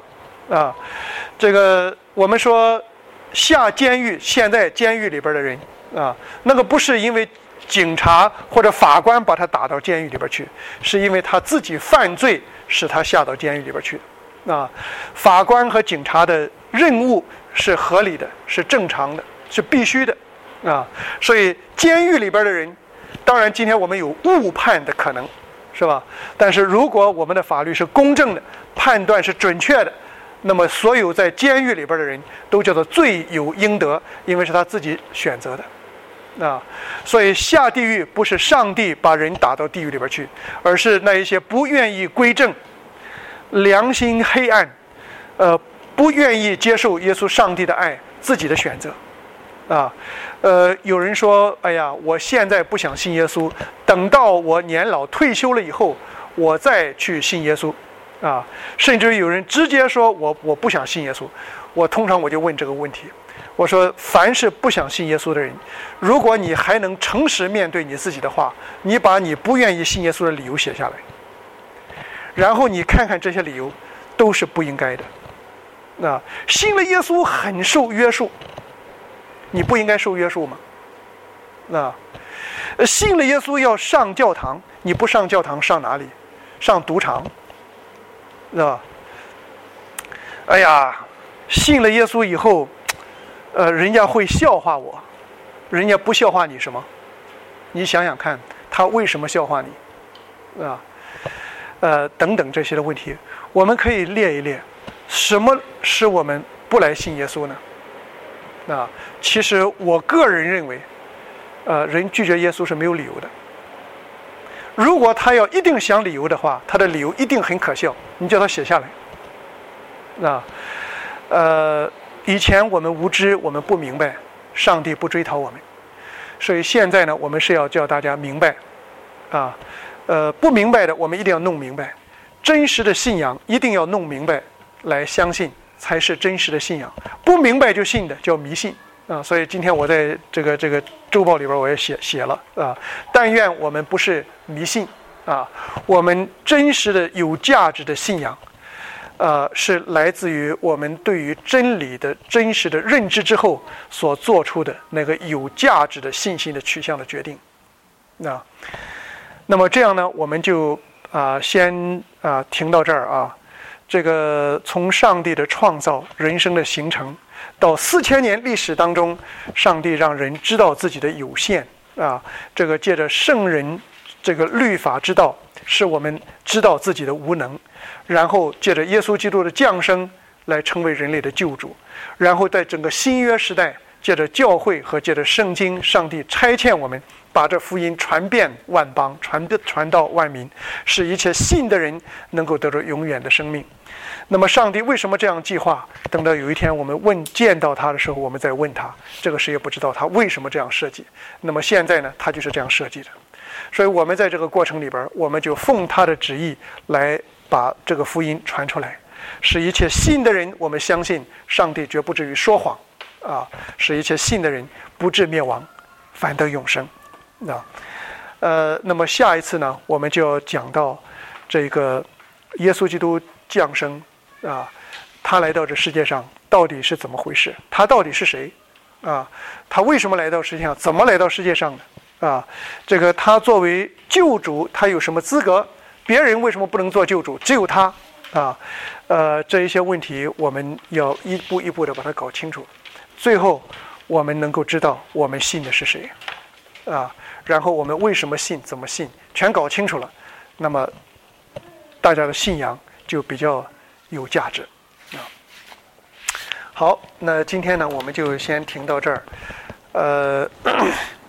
啊。这个我们说下监狱，现在监狱里边的人啊，那个不是因为警察或者法官把他打到监狱里边去，是因为他自己犯罪使他下到监狱里边去的啊。法官和警察的任务是合理的，是正常的，是必须的啊。所以监狱里边的人，当然今天我们有误判的可能，是吧？但是如果我们的法律是公正的，判断是准确的，那么所有在监狱里边的人都叫做罪有应得，因为是他自己选择的啊。所以下地狱不是上帝把人打到地狱里边去，而是那一些不愿意归正、良心黑暗、呃不愿意接受耶稣上帝的爱自己的选择啊。呃，有人说，哎呀，我现在不想信耶稣，等到我年老退休了以后，我再去信耶稣啊。甚至有人直接说我我不想信耶稣。我通常我就问这个问题，我说，凡是不想信耶稣的人，如果你还能诚实面对你自己的话，你把你不愿意信耶稣的理由写下来，然后你看看这些理由都是不应该的。啊，信了耶稣很受约束，你不应该受约束吗？啊，信了耶稣要上教堂，你不上教堂上哪里？上赌场，啊？哎呀，信了耶稣以后，呃，人家会笑话我，人家不笑话你什么？你想想看，他为什么笑话你？啊，呃，等等这些的问题，我们可以列一列。什么使我们不来信耶稣呢？啊，其实我个人认为，呃，人拒绝耶稣是没有理由的。如果他要一定想理由的话，他的理由一定很可笑，你叫他写下来。啊，呃，以前我们无知，我们不明白，上帝不追讨我们，所以现在呢，我们是要叫大家明白，啊，呃，不明白的我们一定要弄明白，真实的信仰一定要弄明白。来相信才是真实的信仰，不明白就信的叫迷信啊！所以今天我在这个这个周报里边我也写写了啊，但愿我们不是迷信啊，我们真实的有价值的信仰，呃，是来自于我们对于真理的真实的认知之后所做出的那个有价值的信心的取向的决定啊。那么这样呢，我们就啊、呃、先啊、呃、停到这儿啊。这个从上帝的创造、人生的形成，到四千年历史当中，上帝让人知道自己的有限啊。这个借着圣人这个律法之道，使我们知道自己的无能，然后借着耶稣基督的降生来成为人类的救主，然后在整个新约时代，借着教会和借着圣经，上帝差遣我们把这福音传遍万邦，传传到万民，使一切信的人能够得到永远的生命。那么上帝为什么这样计划？等到有一天我们问见到他的时候，我们再问他，这个谁也不知道他为什么这样设计。那么现在呢，他就是这样设计的。所以我们在这个过程里边，我们就奉他的旨意来把这个福音传出来，使一切信的人，我们相信上帝绝不至于说谎啊，使一切信的人不至灭亡，反得永生啊。呃，那么下一次呢，我们就要讲到这个耶稣基督降生啊，他来到这世界上到底是怎么回事？他到底是谁？啊，他为什么来到世界上？怎么来到世界上的？啊，这个他作为救主，他有什么资格？别人为什么不能做救主？只有他啊？呃，这一些问题我们要一步一步的把它搞清楚，最后我们能够知道我们信的是谁啊，然后我们为什么信，怎么信，全搞清楚了，那么大家的信仰就比较有价值啊。好，那今天呢，我们就先停到这儿。呃，